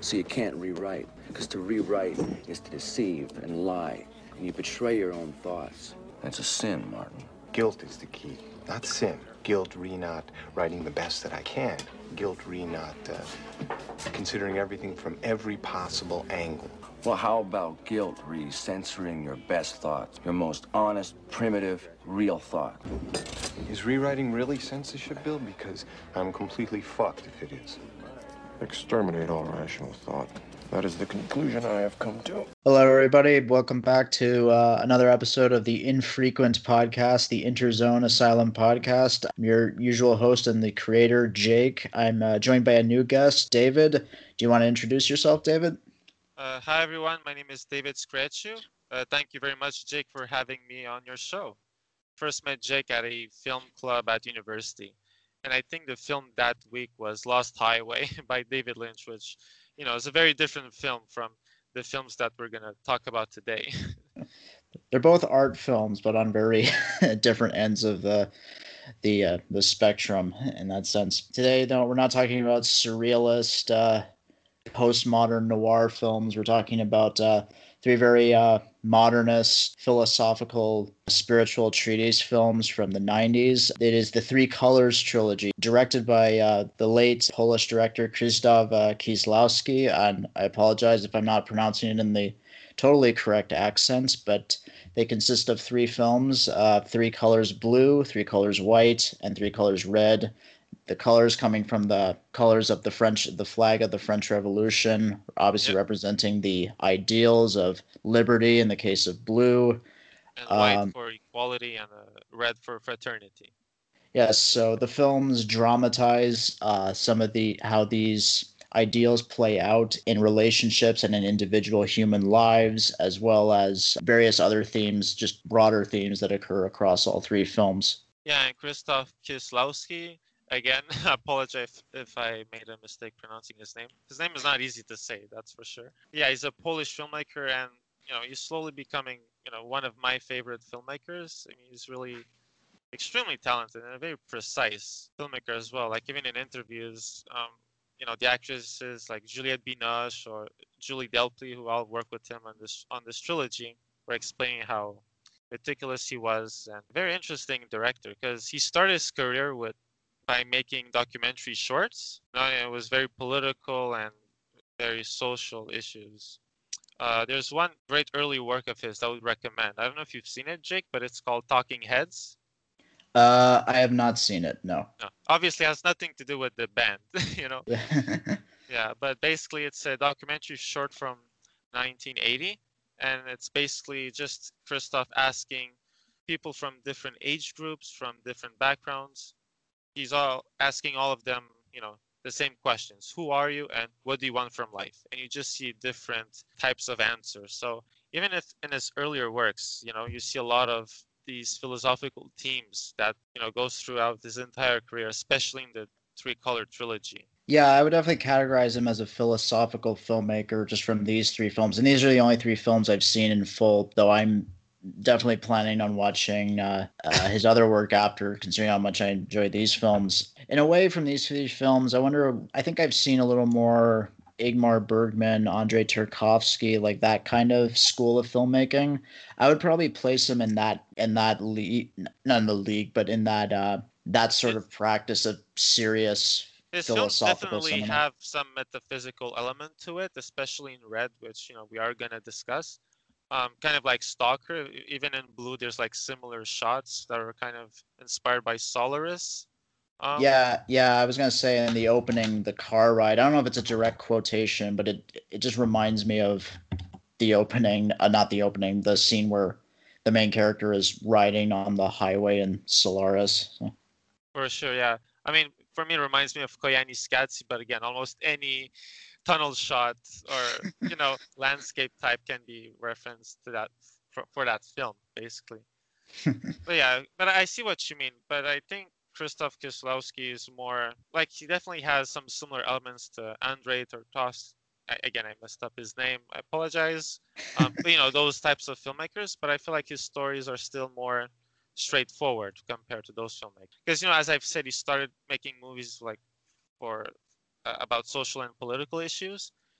So you can't rewrite, because to rewrite is to deceive and lie, and you betray your own thoughts. That's a sin, Martin. Guilt is the key, not sin. Guilt re not writing the best that I can. Guilt re not considering everything from every possible angle. Well, how about guilt censoring your best thoughts, your most honest, primitive, real thought? Is rewriting really censorship, Bill? Because I'm completely fucked if it is. Exterminate all rational thought. That is the conclusion I have come to. Hello, everybody. Welcome back to another episode of the Infrequent Podcast, the Interzone Asylum Podcast. I'm your usual host and the creator, Jake. I'm joined by a new guest, David. Do you want to introduce yourself, David? Hi, everyone. My name is David Screchu. Thank you very much, Jake, for having me on your show. First met Jake at a film club at university. And I think the film that week was Lost Highway by David Lynch, which, you know, is a very different film from the films that we're going to talk about today. They're both art films, but on very different ends of the spectrum in that sense. Today, though, we're not talking about surrealist, postmodern noir films. We're talking about three very modernist, philosophical, spiritual treatise films from the 90s. It is the Three Colors trilogy, directed by the late Polish director Krzysztof Kieslowski. And I apologize if I'm not pronouncing it in the totally correct accents, but they consist of three films, Three Colors Blue, Three Colors White, and Three Colors Red. The colors coming from the colors of the flag of the French Revolution, obviously representing the ideals of liberty in the case of blue. And white for equality and red for fraternity. Yes, so the films dramatize some of how these ideals play out in relationships and in individual human lives, as well as various other themes, just broader themes that occur across all three films. Yeah, and Krzysztof Kieslowski, again, I apologize if I made a mistake pronouncing his name. His name is not easy to say, that's for sure. Yeah, he's a Polish filmmaker, and you know, he's slowly becoming, you know, one of my favorite filmmakers. I mean, he's really extremely talented and a very precise filmmaker as well. Like even in interviews, you know, the actresses like Juliette Binoche or Julie Delpy, who all work with him on this trilogy, were explaining how meticulous he was and very interesting director because he started his career by making documentary shorts. You know, it was very political and very social issues. There's one great early work of his that I would recommend. I don't know if you've seen it, Jake, but it's called Talking Heads. I have not seen it, no. Obviously, it has nothing to do with the band, you know. Yeah. Yeah, but basically, it's a documentary short from 1980, and it's basically just Christoph asking people from different age groups, from different backgrounds. He's all asking all of them, you know, the same questions. Who are you and what do you want from life? And you just see different types of answers. So even if in his earlier works, you know, you see a lot of these philosophical themes that, you know, goes throughout his entire career, especially in the Three Color trilogy. Yeah, I would definitely categorize him as a philosophical filmmaker just from these three films. And these are the only three films I've seen in full, though I'm definitely planning on watching his other work after, considering how much I enjoyed these films. In a way, from these three films, I think I've seen a little more Ingmar Bergman, Andrei Tarkovsky, like that kind of school of filmmaking. I would probably place him in that league, not in the league, but in that sort of practice of serious his films philosophical definitely cinema. have some metaphysical element to it, especially in Red, which, you know, we are going to discuss. Kind of like Stalker, even in Blue, there's like similar shots that are kind of inspired by Solaris. Yeah, I was gonna say in the opening, the car ride. I don't know if it's a direct quotation, but it just reminds me of the opening, not the opening, the scene where the main character is riding on the highway in Solaris. So. For sure, yeah. I mean, for me, it reminds me of Koyaanisqatsi, but again, almost any tunnel shot or, you know, landscape type can be referenced to that for that film, basically. But yeah, but I see what you mean. But I think Krzysztof Kieslowski is more like he definitely has some similar elements to Andrei Tarkovsky. Again, I messed up his name. I apologize. But you know, those types of filmmakers. But I feel like his stories are still more straightforward compared to those filmmakers. Because, you know, as I've said, he started making movies like for about social and political issues.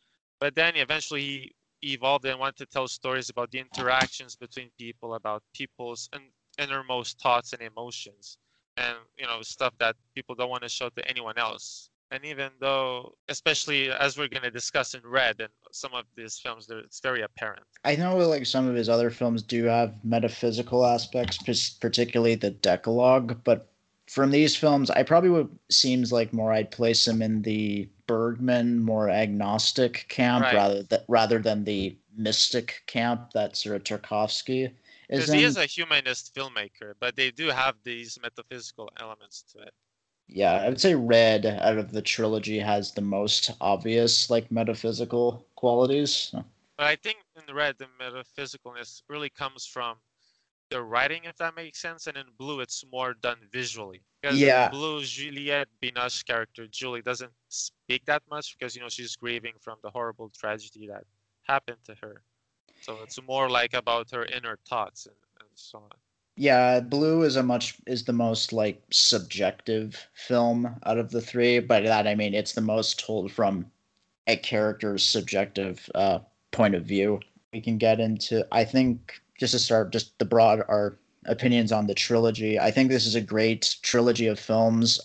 But then eventually he evolved and wanted to tell stories about the interactions between people, about people's innermost thoughts and emotions, and stuff that people don't want to show to anyone else. And even though, especially as we're going to discuss in Red and some of these films, it's very apparent. I know like some of his other films do have metaphysical aspects, particularly the Decalogue, but from these films, I probably would seems like more I'd place him in the Bergman, more agnostic camp Right. rather than the mystic camp that sort of Tarkovsky is Because he is in. a humanist filmmaker, but they do have these metaphysical elements to it. Yeah, I would say Red out of the trilogy has the most obvious like metaphysical qualities. But I think in Red, the metaphysicalness really comes from the writing, if that makes sense. And in Blue, it's more done visually. Because in Yeah, Blue, Juliette Binoche's character, Julie, doesn't speak that much because, she's grieving from the horrible tragedy that happened to her. So it's more like about her inner thoughts and so on. yeah, Blue is the most like subjective film out of the three. By that I mean it's the most told from a character's subjective point of view. We can get into, I think, just to start, just the broad our opinions on the trilogy. I think this is a great trilogy of films.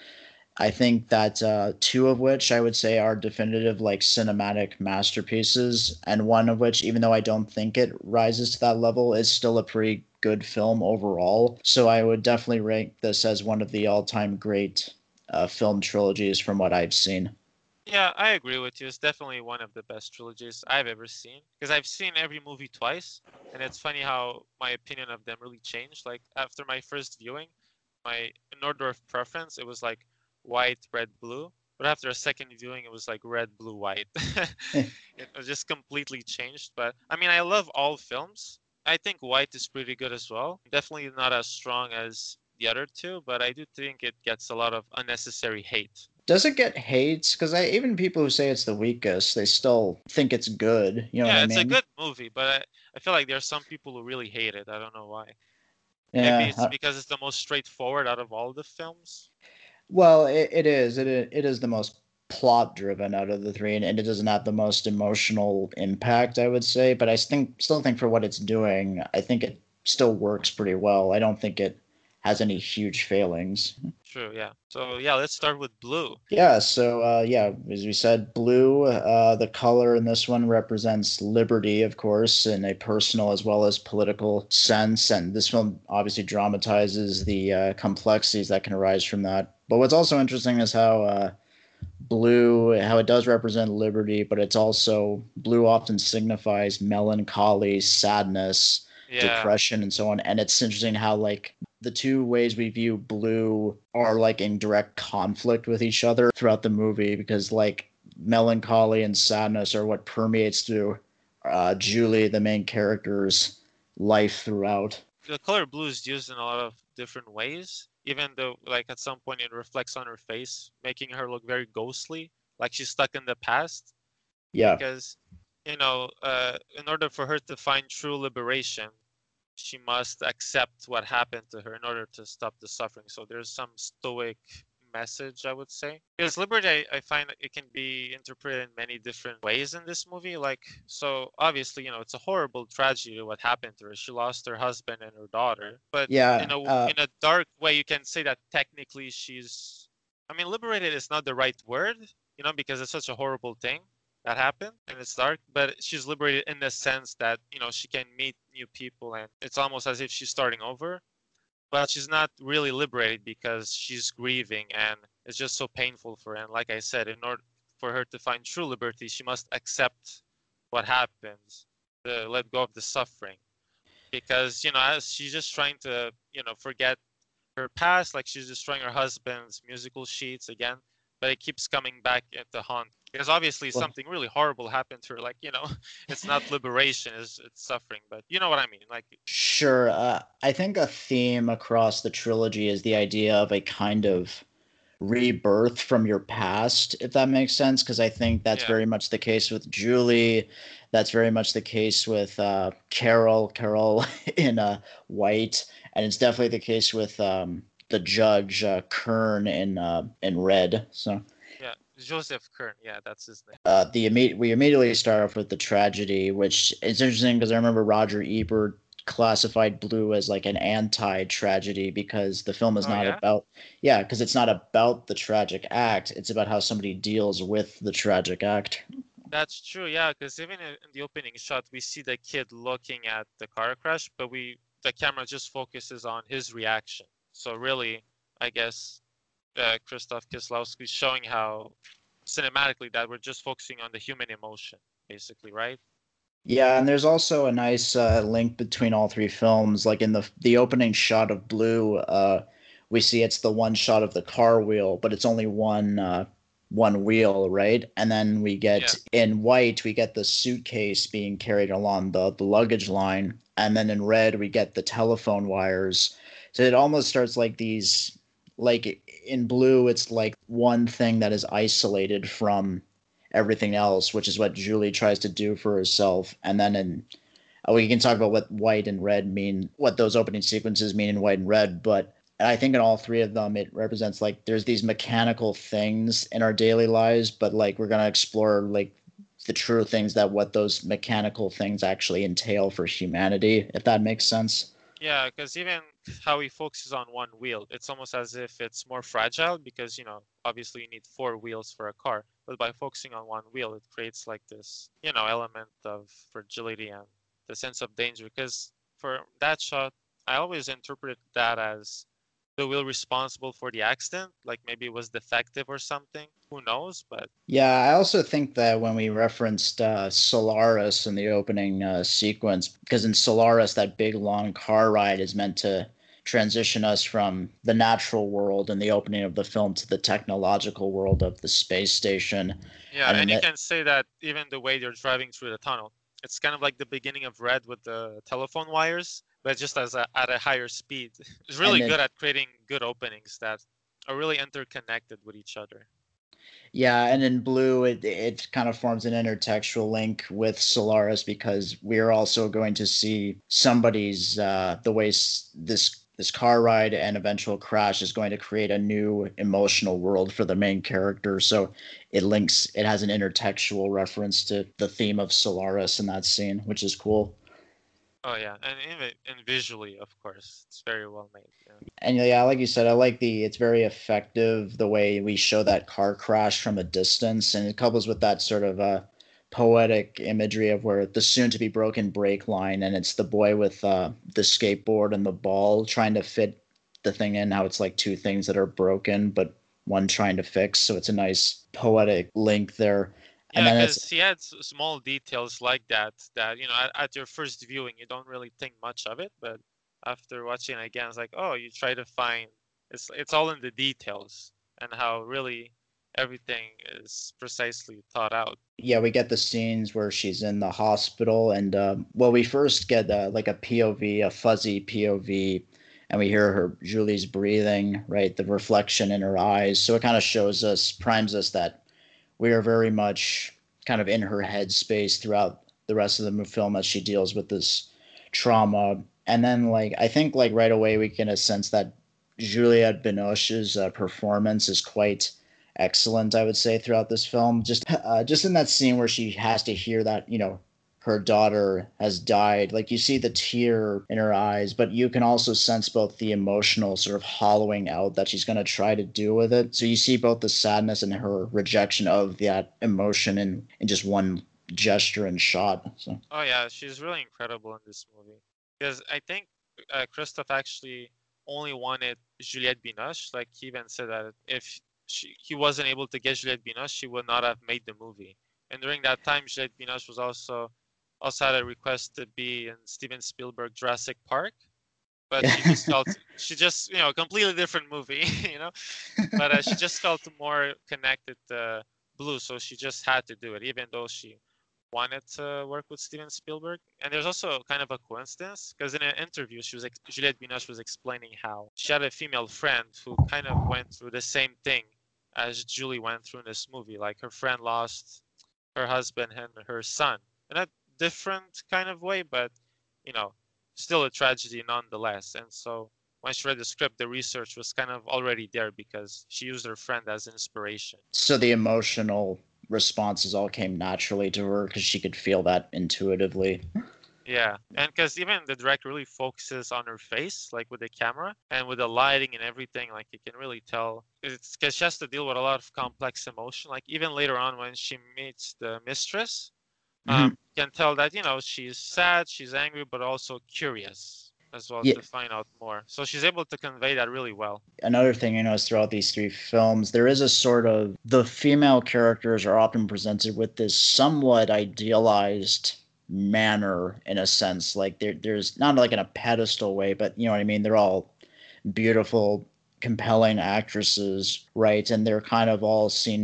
I think that two of which I would say are definitive like cinematic masterpieces, and one of which, even though I don't think it rises to that level, is still a pretty good film overall. So I would definitely rank this as one of the all-time great film trilogies from what I've seen. Yeah, I agree with you. It's definitely one of the best trilogies I've ever seen. Because I've seen every movie twice, and it's funny how my opinion of them really changed. Like after my first viewing, in order of preference, it was like white, red, blue. But after a second viewing, it was like red, blue, white. It was just completely changed. But I mean, I love all films. I think white is pretty good as well. Definitely not as strong as the other two, but I do think it gets a lot of unnecessary hate. Does it get hates? Because I even people who say it's the weakest, they still think it's good. You know what Yeah, I it's a mean? good movie, but I feel like there are some people who really hate it. I don't know why. Maybe Yeah. it's because it's the most straightforward out of all the films. Well, it is. It is the most plot driven out of the three, and it doesn't have the most emotional impact, I would say. But I still think for what it's doing, I think it still works pretty well. I don't think it has any huge failings. True, yeah. So yeah, let's start with Blue. Yeah, so yeah, as we said, blue, the color in this one represents liberty, of course, in a personal as well as political sense. And this film obviously dramatizes the complexities that can arise from that. But what's also interesting is how blue, how it does represent liberty, but it's also blue often signifies melancholy, sadness, Yeah, depression, and so on. And it's interesting how like the two ways we view blue are like in direct conflict with each other throughout the movie because like melancholy and sadness are what permeates through Julie, the main character's life throughout. the color blue is used in a lot of different ways. Even though, like at some point, it reflects on her face, making her look very ghostly, like she's stuck in the past. Yeah. Because, in order for her to find true liberation, she must accept what happened to her in order to stop the suffering. So there's some stoic message, I would say. Because liberty, I find it can be interpreted in many different ways in this movie. Like, so obviously, it's a horrible tragedy what happened to her. She lost her husband and her daughter. But Yeah. in a dark way, you can say that technically she's. I mean, liberated is not the right word, because it's such a horrible thing that happened and it's dark, but she's liberated in the sense that she can meet new people and it's almost as if she's starting over, but she's not really liberated because she's grieving and it's just so painful for her. And like I said, in order for her to find true liberty, she must accept what happens, to let go of the suffering, because as she's just trying to forget her past, like she's destroying her husband's musical sheets again, but it keeps coming back to haunt because obviously Well, something really horrible happened to her. Like it's not liberation, it's suffering, but you know what I mean. Like sure. I think a theme across the trilogy is the idea of a kind of rebirth from your past, if that makes sense. Because I think that's yeah, very much the case with Julie. That's very much the case with Carol in White, and it's definitely the case with the judge Kern in Red. So yeah. Joseph Kern, yeah, that's his name. We immediately start off with the tragedy, which is interesting because I remember Roger Ebert classified Blue as like an anti-tragedy because the film is Oh not yeah, about, yeah, because it's not about the tragic act, it's about how somebody deals with the tragic act. that's true. Yeah, because even in the opening shot, we see the kid looking at the car crash, but the camera just focuses on his reaction. So really, I guess Krzysztof Kieslowski is showing how cinematically that we're just focusing on the human emotion, basically, right? Yeah, and there's also a nice link between all three films. Like in the opening shot of Blue, we see it's the one shot of the car wheel, but it's only one wheel, right? And then we get Yeah. in White, we get the suitcase being carried along the luggage line, and then in Red, we get the telephone wires. So it almost starts like these, like in Blue, it's like one thing that is isolated from everything else, which is what Julie tries to do for herself. And then we can talk about what white and red mean, what those opening sequences mean in white and red. But I think in all three of them, it represents like there's these mechanical things in our daily lives, but like we're gonna explore like the true things that what those mechanical things actually entail for humanity, if that makes sense. Yeah, because even how he focuses on one wheel, it's almost as if it's more fragile because, obviously you need four wheels for a car. But by focusing on one wheel, it creates like this, element of fragility and the sense of danger. Because for that shot, I always interpreted that as the wheel responsible for the accident. Like maybe it was defective or something. Who knows? But Yeah, I also think that when we referenced Solaris in the opening sequence, because in Solaris, that big long car ride is meant to transition us from the natural world in the opening of the film to the technological world of the space station. yeah, And then and you that, can say that even the way they're driving through the tunnel, it's kind of like the beginning of Red with the telephone wires, but just at a higher speed. It's and really then good at creating good openings that are really interconnected with each other. Yeah, and in blue, it kind of forms an intertextual link with Solaris because we're also going to see somebody's the way this car ride and eventual crash is going to create a new emotional world for the main character. So it links, it has an intertextual reference to the theme of Solaris in that scene, which is cool. Oh yeah, and visually, of course, it's very well made. Yeah. And yeah, like you said, I like it's very effective the way we show that car crash from a distance, and it couples with that sort of poetic imagery of where the soon to be broken brake line, and it's the boy with the skateboard and the ball trying to fit the thing in. How it's like two things that are broken, but one trying to fix. So it's a nice poetic link there. And Yeah, then because it's he had small details like that at your first viewing you don't really think much of it, but after watching it again, it's like, oh, you try to find it's all in the details and how really everything is precisely thought out. yeah, we get the scenes where she's in the hospital, and well, we first get like a POV, a fuzzy POV, and we hear her Julie's breathing, right, the reflection in her eyes. So it kind of shows us, primes us that we are very much kind of in her head space throughout the rest of the film as she deals with this trauma. And then, like, I think, like, right away we get a sense that Juliette Binoche's performance is quite excellent, I would say, throughout this film. Just in that scene where she has to hear that, her daughter has died. Like you see the tear in her eyes, but you can also sense both the emotional sort of hollowing out that she's going to try to do with it. So you see both the sadness and her rejection of that emotion in just one gesture and shot. So Oh yeah, she's really incredible in this movie because I think Christoph actually only wanted Juliette Binoche. Like he even said that if he wasn't able to get Juliette Binoche, she would not have made the movie. And during that time, Juliette Binoche was also had a request to be in Steven Spielberg Jurassic Park, but she just completely different movie, but she just felt more connected to Blue, so she just had to do it, even though she wanted to work with Steven Spielberg. And there's also kind of a coincidence because in an interview, Juliette Binoche was explaining how she had a female friend who kind of went through the same thing as Julie went through in this movie. Like her friend lost her husband and her son in a different kind of way, but you know, still a tragedy nonetheless. And so when she read the script, the research was kind of already there because she used her friend as inspiration. So the emotional responses all came naturally to her because she could feel that intuitively. Yeah, and because even the director really focuses on her face, like with the camera and with the lighting and everything, like you can really tell. It's because she has to deal with a lot of complex emotion. Like even later on when she meets the mistress, Mhm. you can tell that, you know, she's sad, she's angry, but also curious as well Yeah. to find out more. So she's able to convey that really well. Another thing you notice throughout these three films, there is a sort of the female characters are often presented with this somewhat idealized manner in a sense. Like there's not like in a pedestal way, but you know what I mean. They're all beautiful, compelling actresses, right? And they're kind of all seen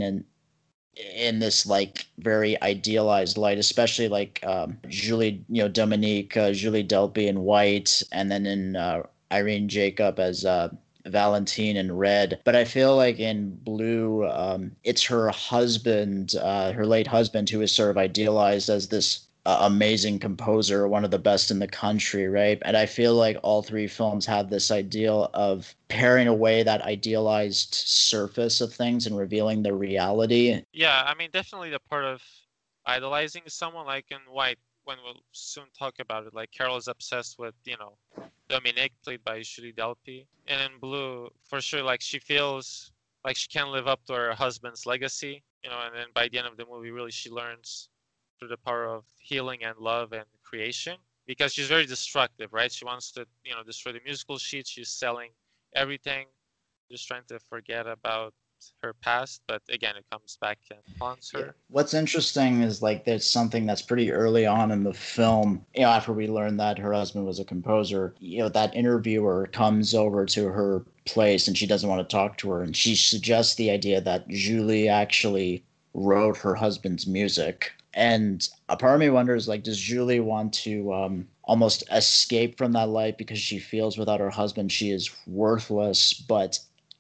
in this like very idealized light, especially like Julie, Dominique, Julie Delpy in White, and then in Irene Jacob as Valentine in Red. But I feel like in Blue, it's her husband, her late husband, who is sort of idealized as this amazing composer, one of the best in the country, right? And I feel like all three films have this ideal of paring away that idealized surface of things and revealing the reality. Yeah, I mean, definitely the part of idolizing someone, like in White, when we'll soon talk about it, like Carol is obsessed with, Dominique, played by Julie Delpy. And in Blue, for sure, like she feels like she can't live up to her husband's legacy, and then by the end of the movie, really, she learns through the power of healing and love and creation because she's very destructive, right? She wants to, destroy the musical sheets. She's selling everything, just trying to forget about her past, but again, it comes back and haunts her. Yeah. What's interesting is like there's something that's pretty early on in the film, after we learn that her husband was a composer, that interviewer comes over to her place and she doesn't want to talk to her, and she suggests the idea that Julie actually wrote her husband's music. And a part of me wonders, like, does Julie want to almost escape from that life because she feels without her husband she is worthless, but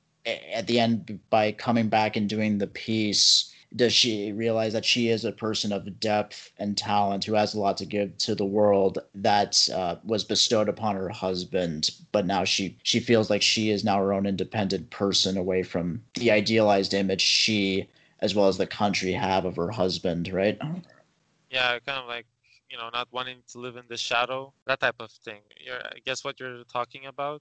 at the end, by coming back and doing the piece, does she realize that she is a person of depth and talent who has a lot to give to the world that was bestowed upon her husband, but now she feels like she is now her own independent person away from the idealized image she as well as the country have of her husband, right? Yeah, kind of like, not wanting to live in the shadow, that type of thing. I guess what you're talking about.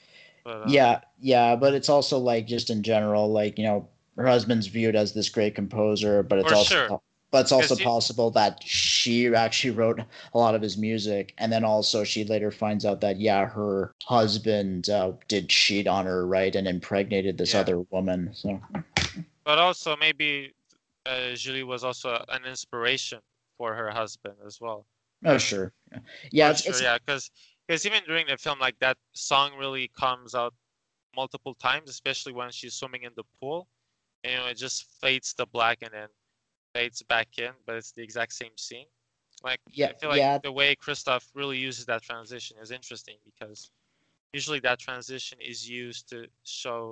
But Yeah, but it's also like just in general, like her husband's viewed as this great composer, but it's for also sure, but it's also because possible that she actually wrote a lot of his music, and then also she later finds out that her husband did cheat on her, right, and impregnated this yeah, other woman. So but also maybe Julie was also an inspiration for her husband as well. oh sure, For it's sure, yeah, because even during the film, like that song really comes out multiple times, especially when she's swimming in the pool. And, it just fades to black and then fades back in, but it's the exact same scene. Like I feel like yeah. the way Christoph really uses that transition is interesting because usually that transition is used to show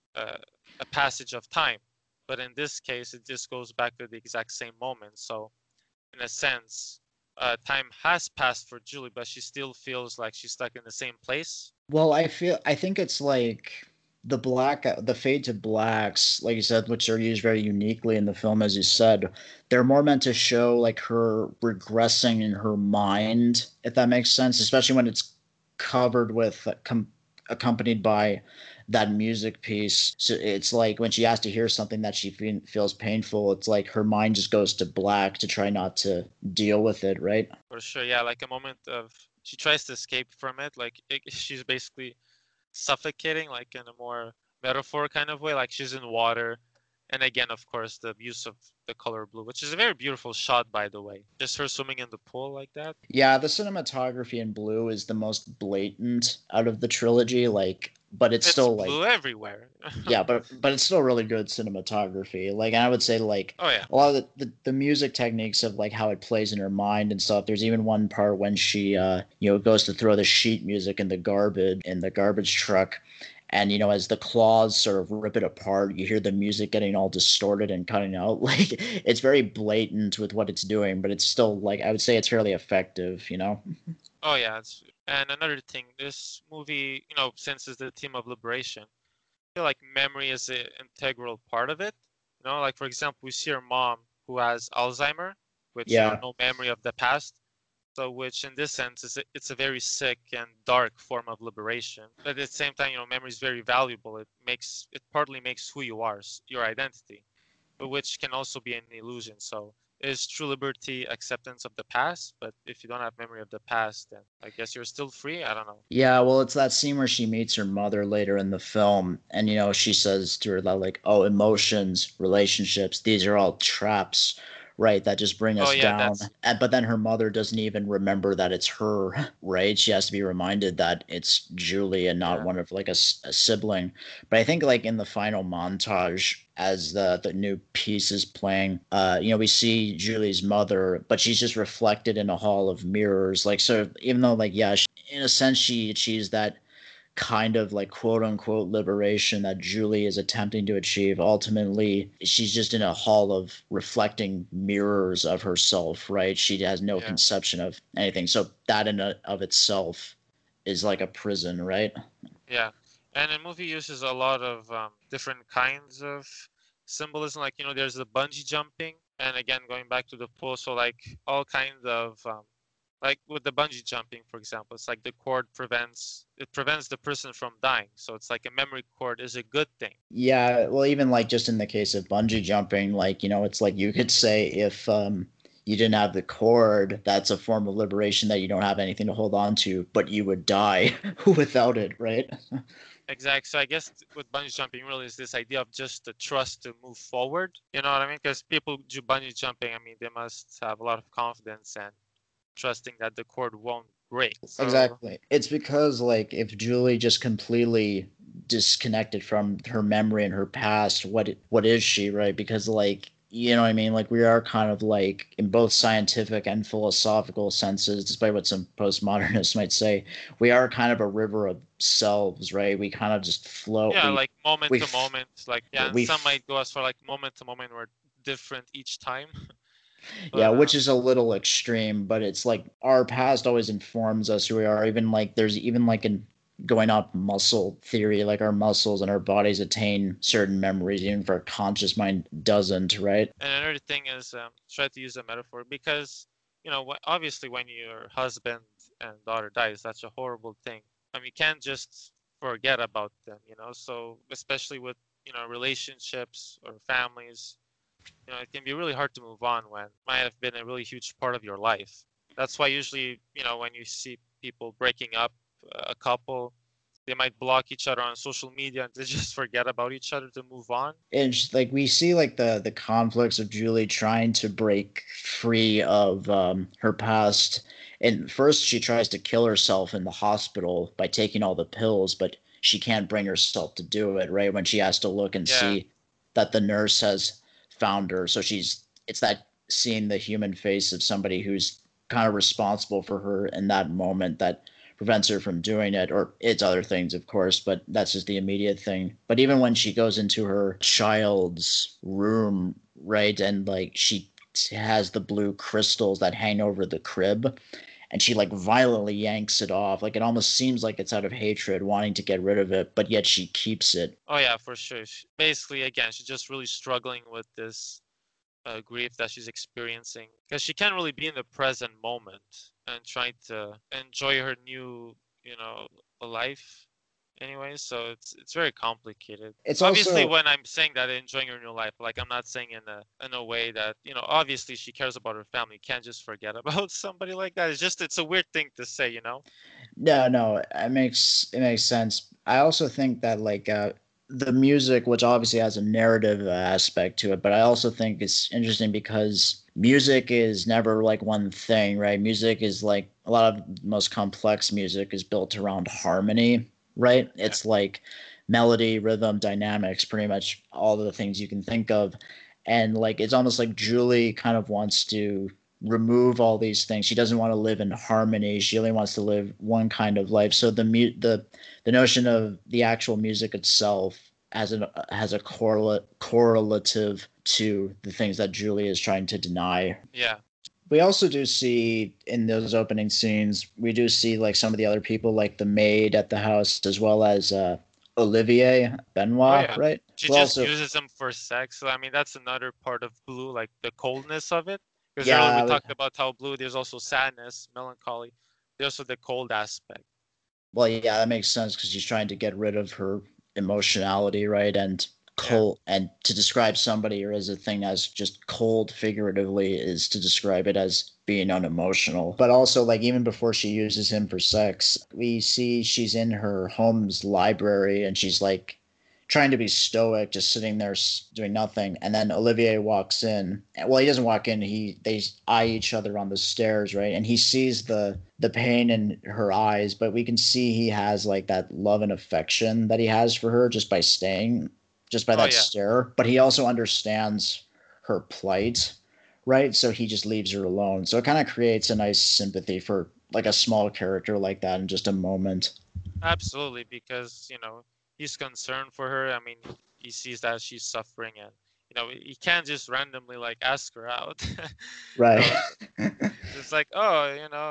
a passage of time, but in this case, it just goes back to the exact same moment. So, in a sense, time has passed for Julie, but she still feels like she's stuck in the same place. Well, I think it's like the fade to blacks, like you said, which are used very uniquely in the film, as you said, they're more meant to show like her regressing in her mind, if that makes sense, especially when it's covered with accompanied by that music piece. So it's like when she has to hear something that she feels painful, it's like her mind just goes to black to try not to deal with it, right? For sure, yeah, like a moment of she tries to escape from it, like she's basically suffocating, like in a more metaphor kind of way, like she's in water. And again, of course, the use of the color blue, which is a very beautiful shot, by the way. Just her swimming in the pool like that. Yeah, the cinematography in Blue is the most blatant out of the trilogy, like, but it's It's still like, blue everywhere. yeah, but it's still really good cinematography. Like, and I would say like Oh yeah. a lot of the music techniques of like how it plays in her mind and stuff. There's even one part when she goes to throw the sheet music in the garbage truck, and as the claws sort of rip it apart, you hear the music getting all distorted and cutting out. Like it's very blatant with what it's doing, but it's still like I would say it's fairly effective. Oh yeah. It's And another thing, this movie, since it's the theme of liberation, I feel like memory is an integral part of it. Like for example, we see her mom who has Alzheimer, which Yeah. no memory of the past. So, which in this sense it's a very sick and dark form of liberation. But at the same time, memory is very valuable. It partly makes who you are, your identity, but which can also be an illusion. So, is true liberty acceptance of the past? But if you don't have memory of the past, then I guess you're still free. I don't know. Yeah, well, it's that scene where she meets her mother later in the film, and she says to her that like, "Oh, emotions, relationships, these are all traps, right? That just bring Oh us yeah, down." But then her mother doesn't even remember that it's her, right? She has to be reminded that it's Julie and not yeah, one of like a sibling. But I think like in the final montage, as the new piece is playing, we see Julie's mother, but she's just reflected in a hall of mirrors. Like, so even though like, yeah, in a sense she achieves that kind of like quote unquote liberation that Julie is attempting to achieve. Ultimately, she's just in a hall of reflecting mirrors of herself, right? She has no yeah, conception of anything. So that in of itself is like a prison, right? yeah. And the movie uses a lot of different kinds of symbolism. Like there's the bungee jumping, and again going back to the pool. So like all kinds of like with the bungee jumping, for example, it's like the cord prevents the person from dying. So it's like a memory cord is a good thing. Yeah, well, even like just in the case of bungee jumping, like, it's like you could say if you didn't have the cord, that's a form of liberation that you don't have anything to hold on to, but you would die without it, right? Exactly. So I guess with bungee jumping really is this idea of just the trust to move forward. You know what I mean? Because people do bungee jumping, I mean, they must have a lot of confidence and trusting that the cord won't break. So Exactly. It's because like if Julie just completely disconnected from her memory and her past, what is she, right? Because like you know what I mean? Like we are kind of like in both scientific and philosophical senses, despite what some postmodernists might say, we are kind of a river of selves, right? We kind of just float. yeah, We like moment we to f- moment, like yeah, and we some f- might go as far like moment to moment were different each time. Yeah, But which is a little extreme, but it's like our past always informs us who we are. Even like there's even like in going up muscle theory, like our muscles and our bodies attain certain memories, even if our conscious mind doesn't, right? and another thing is try to use a metaphor because obviously when your husband and daughter dies, that's a horrible thing. I mean, you can't just forget about them, So especially with relationships or families, it can be really hard to move on when it might have been a really huge part of your life. That's why usually, when you see people breaking up, a couple, they might block each other on social media and they just forget about each other to move on. And just, like we see like the conflicts of Julie trying to break free of her past. And first she tries to kill herself in the hospital by taking all the pills, but she can't bring herself to do it, right? When she has to look and Yeah, see that the nurse has found her. So it's that seeing the human face of somebody who's kind of responsible for her in that moment that prevents her from doing it, or it's other things, of course, but that's just the immediate thing. But even when she goes into her child's room, right, and like she has the blue crystals that hang over the crib, and she like violently yanks it off, like it almost seems like it's out of hatred, wanting to get rid of it, but yet she keeps it. oh yeah, for sure. Basically, again, she's just really struggling with this grief that she's experiencing because she can't really be in the present moment and trying to enjoy her new, life. Anyway, so it's very complicated. It's Obviously, also when I'm saying that enjoying her new life, like I'm not saying in a way that obviously she cares about her family. Can't just forget about somebody like that. It's a weird thing to say. no, it makes sense. I also think that like the music, which obviously has a narrative aspect to it, but I also think it's interesting because music is never like one thing, right? Music is like a lot of the most complex music is built around harmony, right? Yeah, It's like melody, rhythm, dynamics, pretty much all of the things you can think of. And like it's almost like Julie kind of wants to remove all these things. She doesn't want to live in harmony. She only wants to live one kind of life. So the notion of the actual music itself has a correlative to the things that Julie is trying to deny. yeah. We also do see in those opening scenes, we do see like some of the other people, like the maid at the house, as well as Olivier Oh Benoit, yeah, right? she Who just also, uses him for sex. So I mean, that's another part of Blue, like the coldness of it. Because earlier we yeah, talked about how Blue, there's also sadness, melancholy. There's also the cold aspect. well, yeah, that makes sense because she's trying to get rid of her emotionality, right? And Yeah. cold, and to describe somebody or as a thing as just cold figuratively is to describe it as being unemotional. But also, like, even before she uses him for sex, we see she's in her home's library and she's like trying to be stoic, just sitting there doing nothing. And then Olivier walks in. Well, he doesn't walk in. They eye each other on the stairs, right? And he sees the pain in her eyes, but we can see he has like that love and affection that he has for her just by staying, just by Oh that yeah. stare. But he also understands her plight, right? So he just leaves her alone. So it kind of creates a nice sympathy for like a small character like that in just a moment. Absolutely, because he's concerned for her. I mean, he sees that she's suffering, and he can't just randomly like ask her out. Right. It's like, oh,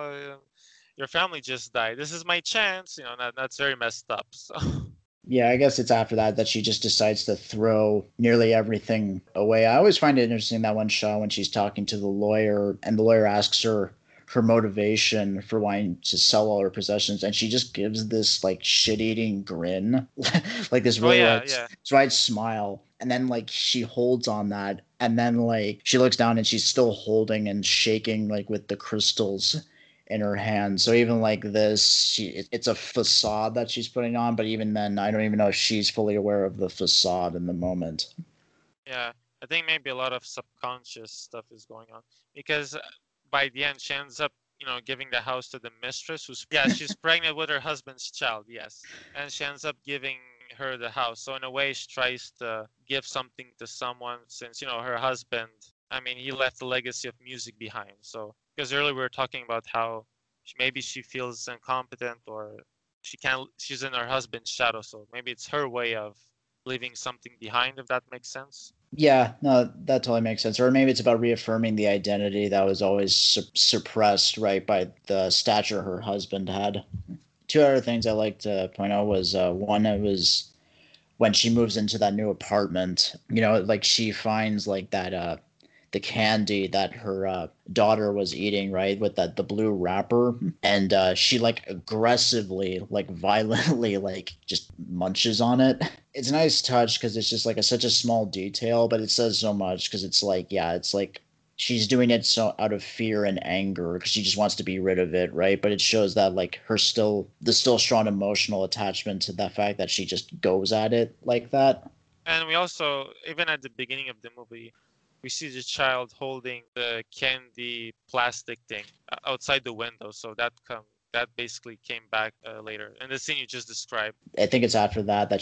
your family just died. This is my chance. That's very messed up. So Yeah, I guess it's after that she just decides to throw nearly everything away. I always find it interesting that one shot when she's talking to the lawyer and the lawyer asks her her motivation for wanting to sell all her possessions, and she just gives this like shit-eating grin, like this oh really yeah, like yeah. wide smile, and then like she holds on that, and then like she looks down and she's still holding and shaking like with the crystals in her hand. So even like this, it's a facade that she's putting on, but even then, I don't even know if she's fully aware of the facade in the moment. Yeah, I think maybe a lot of subconscious stuff is going on because by the end she ends up, giving the house to the mistress who's yeah, she's pregnant with her husband's child, yes, and she ends up giving her the house. So in a way, she tries to give something to someone since her husband. I mean, he left a legacy of music behind. So because earlier we were talking about how maybe she feels incompetent or she can't. She's in her husband's shadow, so maybe it's her way of leaving something behind, if that makes sense. Yeah, no, that totally makes sense. Or maybe it's about reaffirming the identity that was always suppressed, right, by the stature her husband had. Two other things I like to point out was one, it was when she moves into that new apartment, like she finds like that the candy that her daughter was eating, right, with that the blue wrapper, and she like aggressively, like violently, like just munches on it. It's a nice touch because it's just like such a small detail, but it says so much because it's like, yeah, it's like she's doing it so out of fear and anger because she just wants to be rid of it, right? But it shows that like the still strong emotional attachment to the fact that she just goes at it like that. And we also, even at the beginning of the movie, we see the child holding the candy plastic thing outside the window. So that basically came back later in the scene you just described. I think it's after that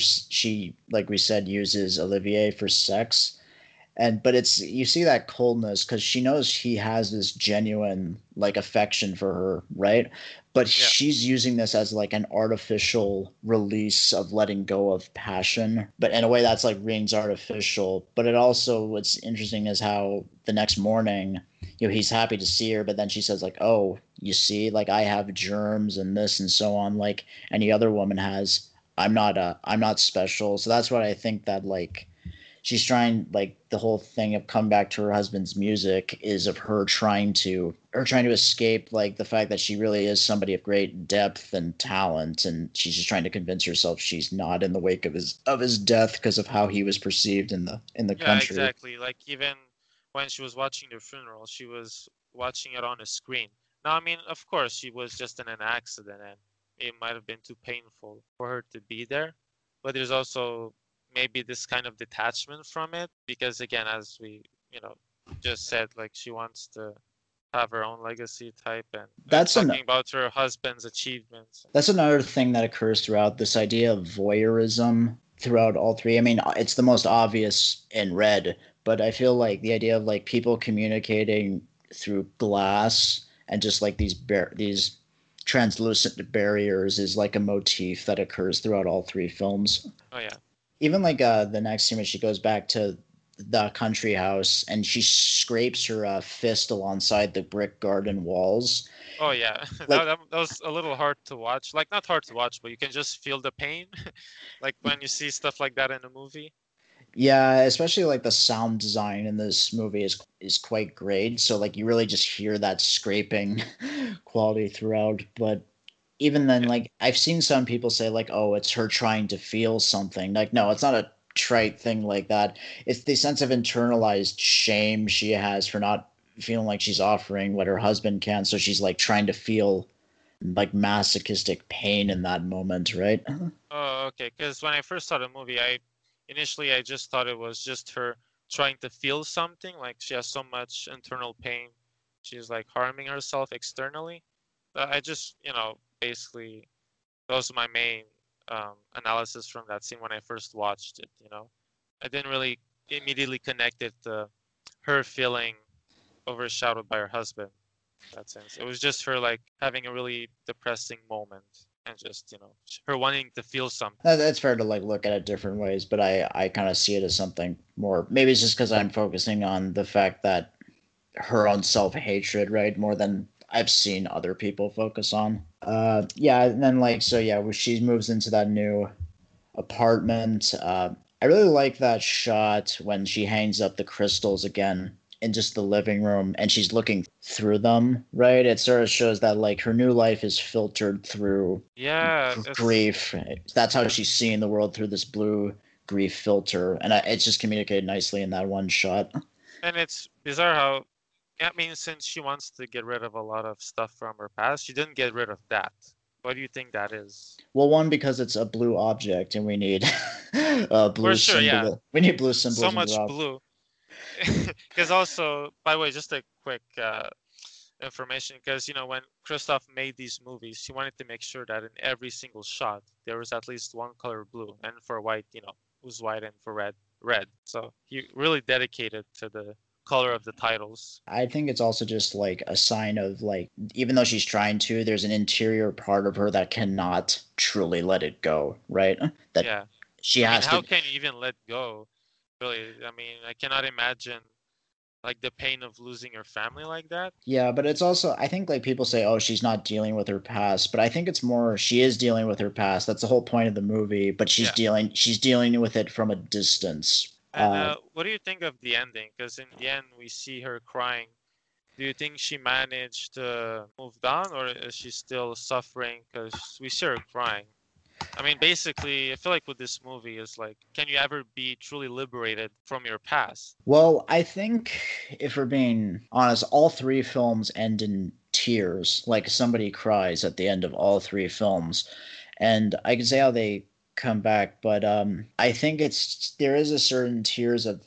she, like we said, uses Olivier for sex, and but it's, you see that coldness because she knows he has this genuine like affection for her, right? But Yeah. she's using this as like an artificial release of letting go of passion, but in a way that's like rings artificial. But it also, what's interesting is how the next morning, he's happy to see her, but then she says like, oh, you see, like I have germs and this and so on, like any other woman has. I'm not special. So that's what I think, that like she's trying, like the whole thing of come back to her husband's music is of her trying to escape like the fact that she really is somebody of great depth and talent, and she's just trying to convince herself she's not in the wake of his death because of how he was perceived in the Yeah, country. exactly. Like even when she was watching the funeral, she was watching it on a screen. Now, I mean, of course, she was just in an accident and it might have been too painful for her to be there. But there's also maybe this kind of detachment from it because, again, as we, just said, like she wants to have her own legacy type and That's talking about her husband's achievements. That's another thing that occurs throughout, this idea of voyeurism throughout all three. I mean, it's the most obvious in Red, but I feel like the idea of like people communicating through glass and just like these translucent barriers is like a motif that occurs throughout all three films. Oh yeah. Even like the next scene when she goes back to the country house, and she scrapes her fist alongside the brick garden walls. Oh yeah, Like, that was a little hard to watch. Like not hard to watch, but you can just feel the pain, like when you see stuff like that in a movie. yeah, especially like the sound design in this movie is quite great. So like you really just hear that scraping quality throughout. But even then, Yeah. like I've seen some people say like, oh, it's her trying to feel something. Like, no, it's not a trite thing like that. It's the sense of internalized shame she has for not feeling like she's offering what her husband can. So she's like trying to feel like masochistic pain in that moment, right? Oh, okay. Because when I first saw the movie, I just thought it was just her trying to feel something. Like she has so much internal pain, she's like harming herself externally. But I just, basically, that was my main analysis from that scene when I first watched it. I didn't really immediately connect it to her feeling overshadowed by her husband. In that sense, it was just her like having a really depressing moment and just her wanting to feel something. That's fair to like look at it different ways, but I kind of see it as something more. Maybe it's just because I'm focusing on the fact that her own self hatred, right, more than I've seen other people focus on. Yeah, and then like so, yeah, when she moves into that new apartment, I really like that shot when she hangs up the crystals again in just the living room and she's looking through them, right? It sort of shows that like her new life is filtered through Yeah, grief. That's how she's seeing the world, through this blue grief filter, and it's just communicated nicely in that one shot. and it's bizarre how, I mean, since she wants to get rid of a lot of stuff from her past, she didn't get rid of that. What do you think that is? Well, one, because it's a blue object, and we need For blue sure, yeah. symbol. We need blue So symbols in much graph. blue. Because also, by the way, just a quick information, because when Christoph made these movies, he wanted to make sure that in every single shot there was at least one color blue, and for white, it was white, and for red, red. So he really dedicated to the color of the titles. I think it's also just like a sign of like, even though she's trying to, there's an interior part of her that cannot truly let it go, right? That Yeah. she I mean, has how to. can you even let go? Really, I mean, I cannot imagine like the pain of losing your family like that. Yeah, but it's also, I think like people say, oh, she's not dealing with her past, but I think it's more she is dealing with her past. That's the whole point of the movie, but Yeah. she's dealing with it from a distance. And what do you think of the ending? Because in the end, we see her crying. Do you think she managed to move on, or is she still suffering? Because we see her crying. I mean, basically, I feel like with this movie is like, can you ever be truly liberated from your past? Well, I think if we're being honest, all three films end in tears. Like somebody cries at the end of all three films. And I can say how they come back, but I think there is a certain tears of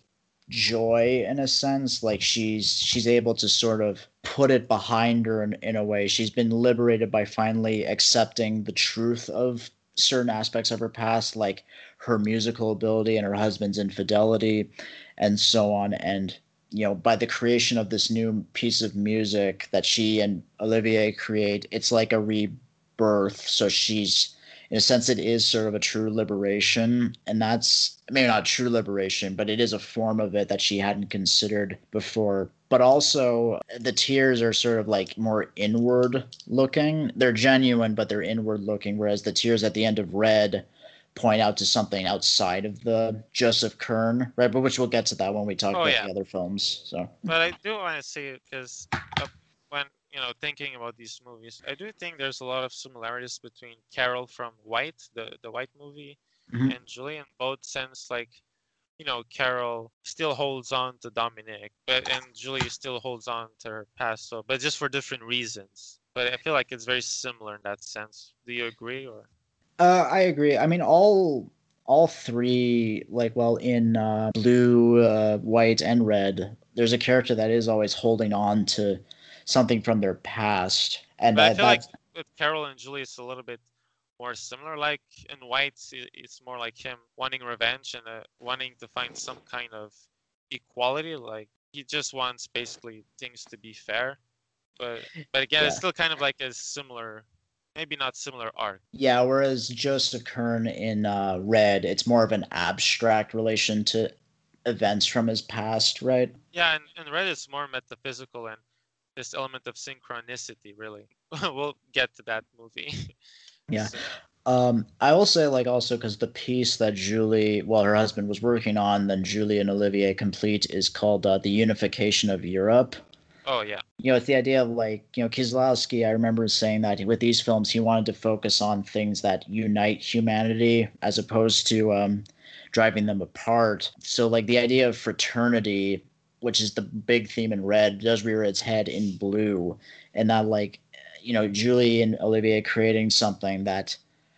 joy in a sense. Like she's able to sort of put it behind her in a way. She's been liberated by finally accepting the truth of certain aspects of her past, like her musical ability and her husband's infidelity and so on. And by the creation of this new piece of music that she and Olivier create, it's like a rebirth. So she's, in a sense, it is sort of a true liberation. And that's maybe not true liberation, but it is a form of it that she hadn't considered before. But also, the tears are sort of like more inward looking. They're genuine, but they're inward looking. Whereas the tears at the end of Red point out to something outside of the Joseph Kern, right? But which we'll get to that when we talk about the other films. So, but I do want to say it because when thinking about these movies, I do think there's a lot of similarities between Carol from White, the White movie, and Julie in both sense. Like, Carol still holds on to Dominic, and Julie still holds on to her past. So, but just for different reasons. But I feel like it's very similar in that sense. Do you agree, or? I agree. I mean, all three, like, well, in Blue, White, and Red, there's a character that is always holding on to something from their past, and but I feel like with Carol and Julie, it's a little bit more similar. Like in White, it's more like him wanting revenge and wanting to find some kind of equality. Like he just wants basically things to be fair. But again, it's still kind of like a similar, maybe not similar arc. Yeah, whereas Joseph Kern in Red, it's more of an abstract relation to events from his past, right? Yeah, and Red is more metaphysical and this element of synchronicity, really. We'll get to that movie. Yeah. So, I will say, like, also because the piece that Julie, well, her husband was working on, then Julie and Olivier complete, is called The Unification of Europe. oh yeah, It's the idea of, like, Kieslowski, I remember saying that with these films, he wanted to focus on things that unite humanity as opposed to driving them apart. So, like, the idea of fraternity, which is the big theme in Red, does rear its head in Blue. And that, like, Julie and Olivier creating something that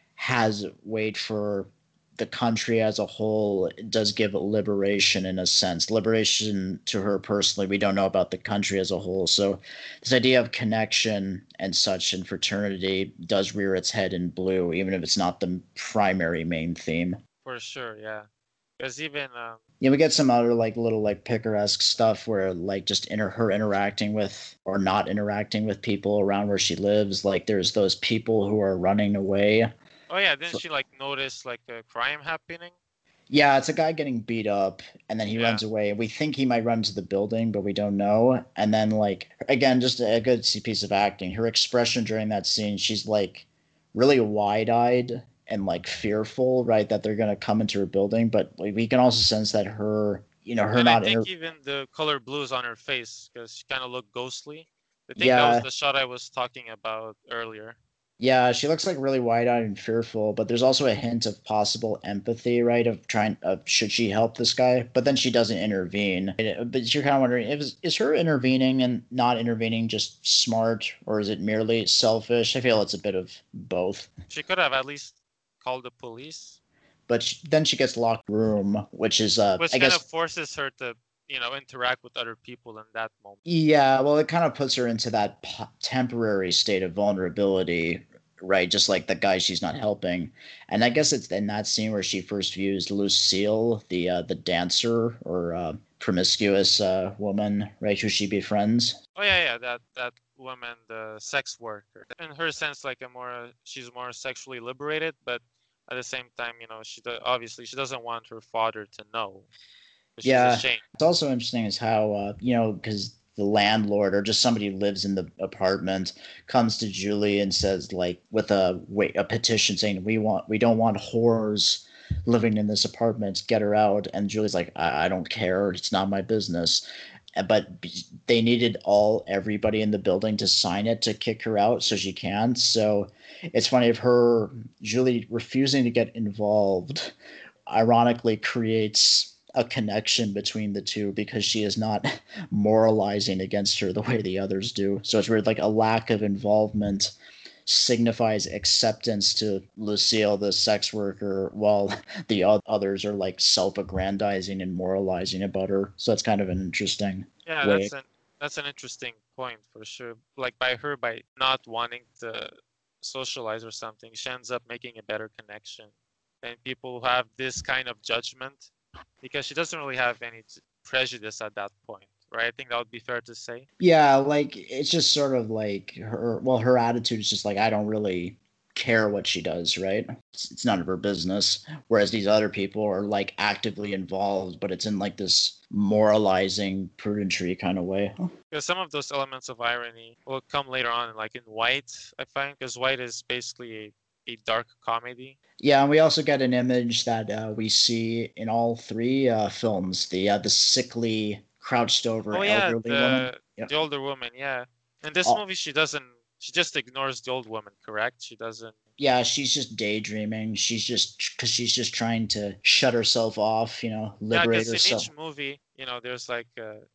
has weight for the country as a whole. It does give liberation in a sense. Liberation to her personally. We don't know about the country as a whole. So this idea of connection and such and fraternity does rear its head in Blue, even if it's not the primary main theme. for sure, yeah. Because even Yeah, we get some other like little like picaresque stuff where like just her interacting with or not interacting with people around where she lives. Like there's those people who are running away. oh yeah, didn't she like notice like a crime happening? Yeah, it's a guy getting beat up, and then he Yeah. runs away. We think he might run to the building, but we don't know. And then, like, again, just a good piece of acting. Her expression during that scene, she's like really wide-eyed and like fearful, right, that they're gonna come into her building. But we can also sense that her, her And I not think even the color blues on her face, because she kind of looked ghostly. I think that was yeah, the shot I was talking about earlier. yeah, she looks like really wide-eyed and fearful, but there's also a hint of possible empathy, right? Of trying, should she help this guy? But then she doesn't intervene. But you're kind of wondering, is her intervening and not intervening just smart, or is it merely selfish? I feel it's a bit of both. She could have at least called the police, But then she gets locked in a room, which is, which I kind guess, of forces her to, interact with other people in that moment. yeah, well, it kind of puts her into that temporary state of vulnerability, right? Just like the guy she's not helping. And I guess it's in that scene where she first views Lucille, the dancer or promiscuous woman, right? Who she befriends. Oh yeah, that woman, the sex worker. In her sense, like she's more sexually liberated, but at the same time, obviously she doesn't want her father to know. She's Yeah, ashamed. it's also interesting is how because the landlord or just somebody who lives in the apartment comes to Julie and says like with a petition saying we don't want whores living in this apartment, get her out. And Julie's like, I don't care, it's not my business. But they needed everybody in the building to sign it to kick her out so she can. So it's funny of her, Julie refusing to get involved ironically creates a connection between the two because she is not moralizing against her the way the others do. So it's weird, like a lack of involvement signifies acceptance to Lucille, the sex worker, while the others are like self-aggrandizing and moralizing about her. So that's kind of an interesting Yeah, way. that's an interesting point for sure. Like by not wanting to socialize or something, she ends up making a better connection than people who have this kind of judgment, because she doesn't really have any prejudice at that point, right? I think that would be fair to say. Yeah, like it's just sort of like her attitude is just like I don't really care what she does, right? It's none of her business. Whereas these other people are like actively involved, but it's in like this moralizing prudentry kind of way. Because some of those elements of irony will come later on, like in White, I find, because White is basically a dark comedy. Yeah, and we also get an image that we see in all three films: the sickly, crouched over Oh yeah, elderly woman. Yep. the older woman, yeah. In this Oh, movie, she just ignores the old woman, correct? She doesn't. yeah, she's just daydreaming. She's just trying to shut herself off, Yeah, liberate because in herself. each movie, there's like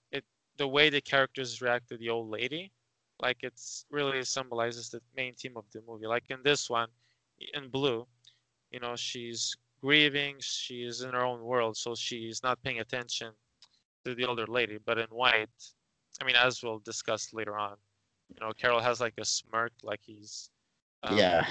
the way the characters react to the old lady, like it's really symbolizes the main theme of the movie. Like in this one, in Blue, she's grieving, she's in her own world, so she's not paying attention to the older lady. But in White, I mean, as we'll discuss later on, Carol has like a smirk, like he's Yeah.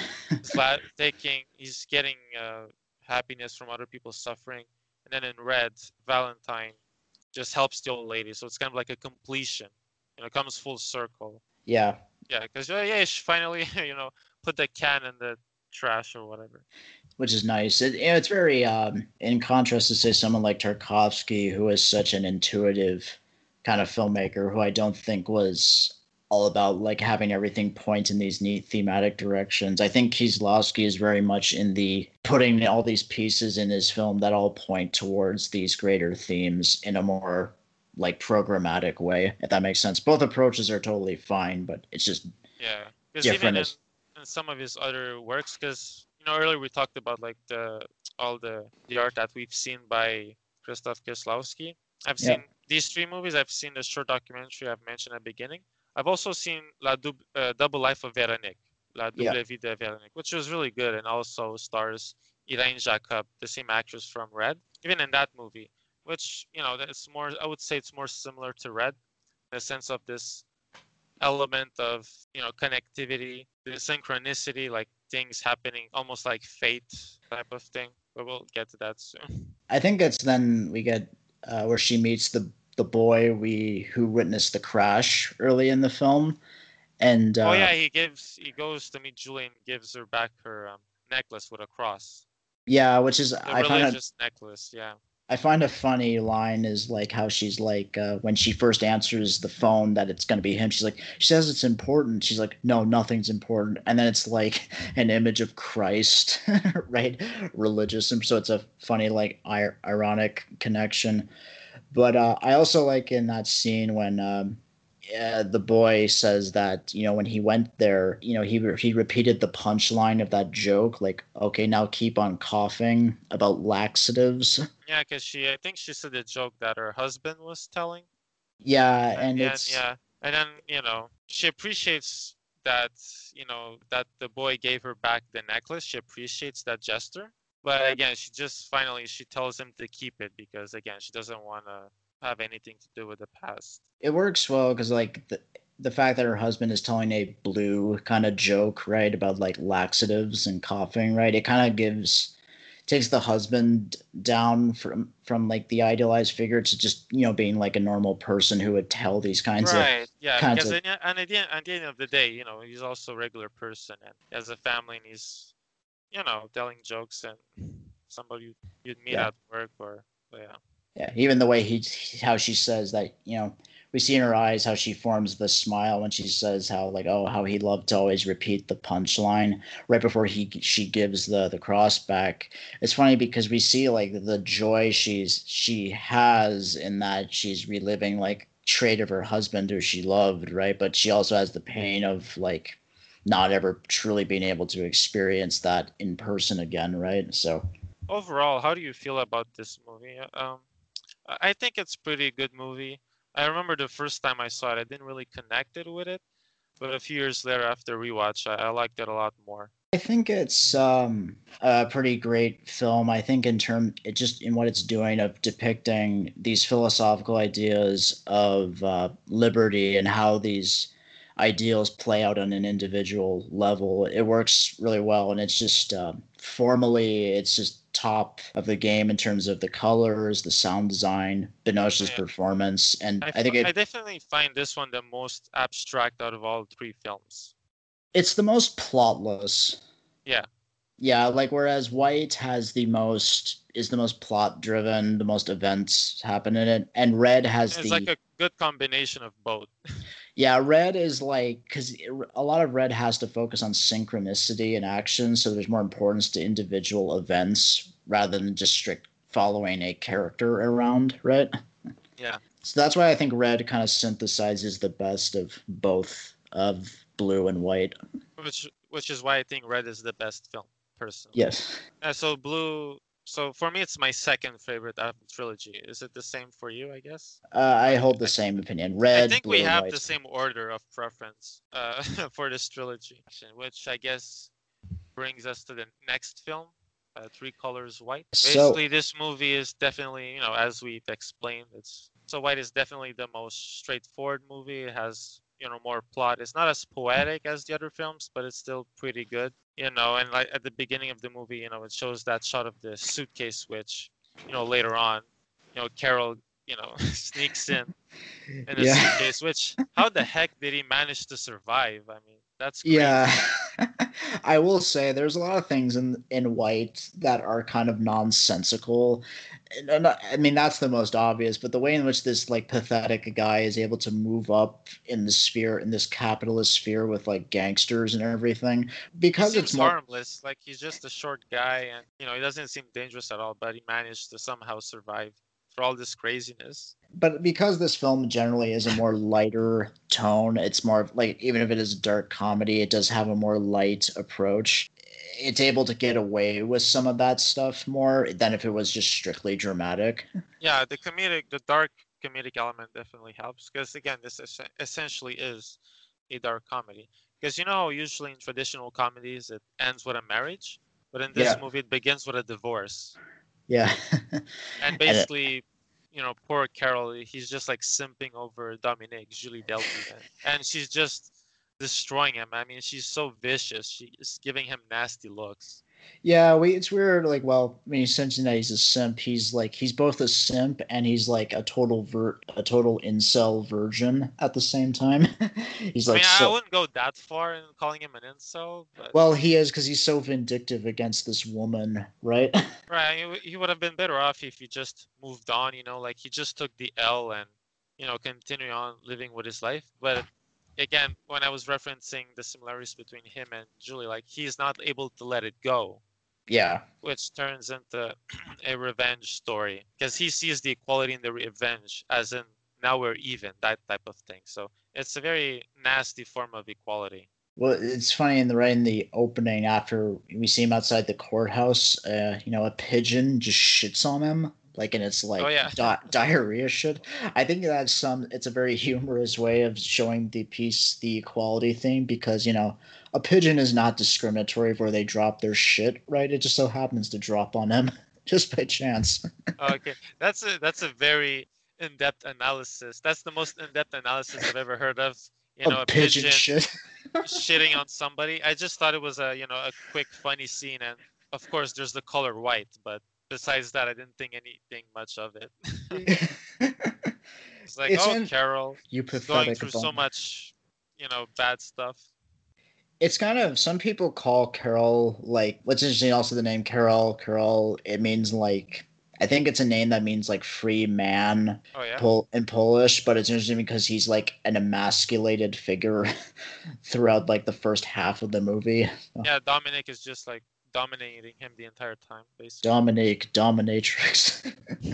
he's getting happiness from other people's suffering. And then in Red, Valentine just helps the old lady, so it's kind of like a completion. It comes full circle. Yeah. Yeah, because she finally put the can in the trash or whatever. which is nice. It's very in contrast to say someone like Tarkovsky, who is such an intuitive kind of filmmaker, who I don't think was all about like having everything point in these neat thematic directions. I think Kieslowski is very much in the putting all these pieces in his film that all point towards these greater themes in a more like programmatic way, if that makes sense. Both approaches are totally fine, but it's just Yeah, because even different. in some of his other works, because earlier we talked about like all the art that we've seen by Krzysztof Kieslowski. I've Yeah. seen these three movies. I've seen the short documentary I've mentioned at the beginning. I've also seen Double Life of Véronique, La Yeah. Double Vie de Véronique, which was really good and also stars Elaine Jacob, the same actress from Red. Even in that movie, which that's more, I would say it's more similar to Red in the sense of this element of connectivity, the synchronicity, like things happening almost like fate type of thing. But we'll get to that soon. I think it's then we get where she meets the boy who witnessed the crash early in the film, and Oh yeah, he goes to meet Julie and gives her back her necklace with a cross. yeah, which is The religious necklace, yeah. I find a funny line is like how she's like when she first answers the phone that it's going to be him. She's like, she says it's important. She's like, no, nothing's important. And then it's like an image of Christ, right? Religious. And so it's a funny, like ironic connection. But I also like in that scene when the boy says that when he went there, he repeated the punchline of that joke, like, okay, now keep on coughing about laxatives. Yeah, because I think she said a joke that her husband was telling. Yeah, and And it's yeah, and then she appreciates that that the boy gave her back the necklace. She appreciates that gesture, but again, she tells him to keep it because again, she doesn't want to have anything to do with the past. it works well because like the fact that her husband is telling a blue kind of joke, right, about like laxatives and coughing, right, it kind of takes the husband down from like the idealized figure to just being like a normal person who would tell these kinds Right. Yeah. kinds Because of at the end of the day, he's also a regular person and he has a family and he's, telling jokes and somebody you'd meet Yeah. at work or yeah. Yeah, even the way how she says that, we see in her eyes how she forms the smile when she says how like, oh, how he loved to always repeat the punchline right before she gives the cross back. It's funny because we see like the joy she has in that she's reliving like trait of her husband who she loved, right? But she also has the pain of like not ever truly being able to experience that in person again, right? So Overall, how do you feel about this movie? I think it's a pretty good movie. I remember the first time I saw it, I didn't really connect it with it, but a few years later after rewatch, I liked it a lot more. I think it's a pretty great film. I think it just in what it's doing of depicting these philosophical ideas of liberty and how these ideals play out on an individual level. It works really well, and it's just formally, it's just top of the game in terms of the colors, the sound design, Binoche's Yeah. performance, and I I think I definitely find this one the most abstract out of all three films. it's the most plotless. Yeah. Yeah, like whereas White is the most plot driven, the most events happen in it, and Red has It's like a good combination of both. yeah, Red is like because a lot of Red has to focus on synchronicity and action, so there's more importance to individual events rather than just strict following a character around, right? Yeah. So that's why I think Red kind of synthesizes the best of both of Blue and White. Which is why I think Red is the best film, personally. Yes. So for me, it's my second favorite out of the trilogy. Is it the same for you? I guess. I hold the same opinion. Red, I think Blue, we and have White. the same order of preference for this trilogy, which I guess brings us to the next film, Three Colors White. So- Basically, this movie is definitely, as we've explained, White is definitely the most straightforward movie. It has, more plot. It's not as poetic as the other films, but it's still pretty good. And like at the beginning of the movie, it shows that shot of the suitcase, which, later on, Carol sneaks in a Yeah. suitcase. Which, how the heck did he manage to survive? I mean, that's crazy. Yeah. I will say there's a lot of things in White that are kind of nonsensical. I mean, that's the most obvious, but the way in which this like pathetic guy is able to move up in the sphere, in this capitalist sphere with like gangsters and everything, He because it's seems more. harmless, like he's just a short guy, and he doesn't seem dangerous at all. But he managed to somehow survive through all this craziness. But because this film generally is a more lighter tone, it's more like, even if it is a dark comedy, it does have a more light approach. It's able to get away with some of that stuff more than if it was just strictly dramatic. Yeah, the dark comedic element definitely helps because again, this essentially is a dark comedy. Because usually in traditional comedies it ends with a marriage, but in this Yeah. movie it begins with a divorce. Yeah. And basically, poor Carol, he's just like simping over Dominique, Julie Delpy, and she's just destroying him. I mean, she's so vicious. She's giving him nasty looks. Yeah, it's weird. Like, well, I mean, since that he's a simp, he's both a simp and he's like a total incel virgin at the same time. He's I like mean, I so. wouldn't go that far in calling him an incel, but Well, he is because he's so vindictive against this woman, right? right, he would have been better off if he just moved on. Like he just took the L and continue on living with his life. But again, when I was referencing the similarities between him and Julie, like he's not able to let it go, Yeah. which turns into a revenge story because he sees the equality in the revenge as in now we're even, that type of thing. So it's a very nasty form of equality. Well, it's funny in the opening after we see him outside the courthouse. A pigeon just shits on him, like, and it's like Oh yeah. diarrhea shit. I think it's a very humorous way of showing the equality thing because a pigeon is not discriminatory where they drop their shit, right? It just so happens to drop on him just by chance. Okay, that's a very in-depth analysis. That's the most in-depth analysis I've ever heard of. A A pigeon pigeon shit. shitting on somebody. I just thought it was a quick funny scene, and of course there's the color white, but besides that I didn't think anything much of it. It's like, Carol, You she's going pathetic through so bum. much, bad stuff. It's kind of, some people call Carol, like, what's interesting also, the name Carol. It means like, I think it's a name that means like free man, Oh yeah. in Polish, but it's interesting because he's like an emasculated figure throughout like the first half of the movie. Yeah, Dominic is just like dominating him the entire time, basically. Dominique, dominatrix.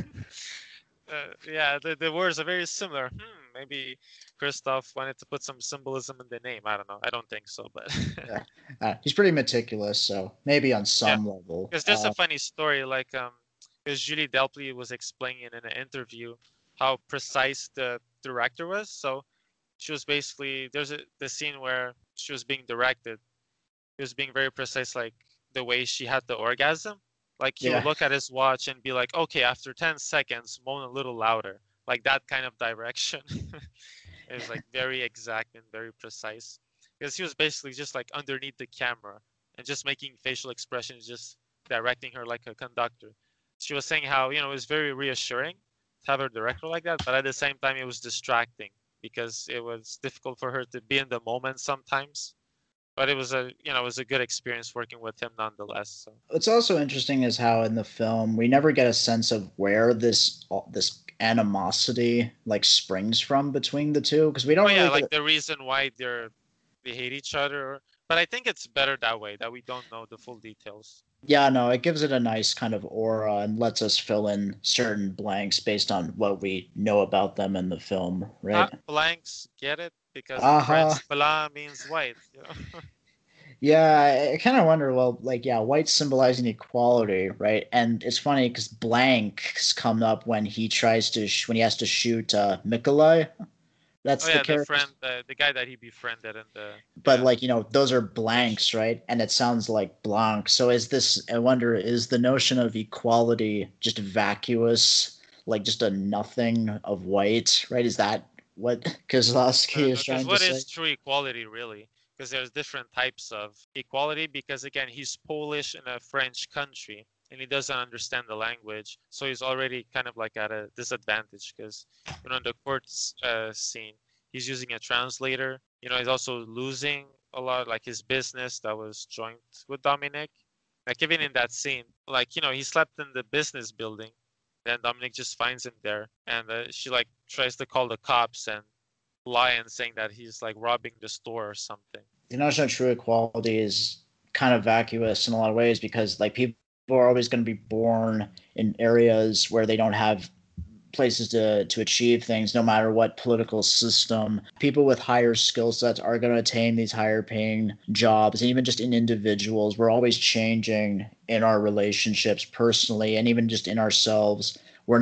Yeah, the words are very similar. Maybe Christoph wanted to put some symbolism in the name. I don't know. I don't think so, but Yeah. He's pretty meticulous, so maybe on some level. because there's a funny story, like because Julie Delpy was explaining in an interview how precise the director was. So she was basically, the scene where she was being directed. He was being very precise, like the way she had the orgasm. Like he would look at his watch and be like, "Okay, after 10 seconds, moan a little louder." Like that kind of direction. It was like very exact and very precise. Because he was basically just like underneath the camera and just making facial expressions, just directing her like a conductor. She was saying how, it was very reassuring to have a director like that, but at the same time it was distracting because it was difficult for her to be in the moment sometimes. But it was a good experience working with him nonetheless. So. What's also interesting is how in the film we never get a sense of where this animosity like springs from between the two, because we don't really like the reason why they hate each other. But I think it's better that way, that we don't know the full details. Yeah, no, it gives it a nice kind of aura and lets us fill in certain blanks based on what we know about them in the film, right? Blanks, get it? Because in French, blanc means white. Yeah, I kind of wonder, well, like, yeah, white symbolizing equality, right? And it's funny because blanks come up when he tries to, when he has to shoot Mikolai. That's the character. The friend, the guy that he befriended in the. But like, those are blanks, right? And it sounds like blanc. So I wonder, is the notion of equality just vacuous, like just a nothing of white, right? Is that what Kozlowski is trying to say? What is true equality, really? Because there's different types of equality. Because again, he's Polish in a French country, and he doesn't understand the language, so he's already kind of like at a disadvantage because in the courts scene, he's using a translator. He's also losing a lot, like his business that was joined with Dominic. Like even in that scene, like he slept in the business building, then Dominic just finds him there, and she like tries to call the cops and lie and saying that he's like robbing the store or something. The notion of true equality is kind of vacuous in a lot of ways because like people are always going to be born in areas where they don't have places to achieve things no matter what political system. People with higher skill sets are going to attain these higher paying jobs, and even just in individuals, we're always changing in our relationships personally and even just in ourselves.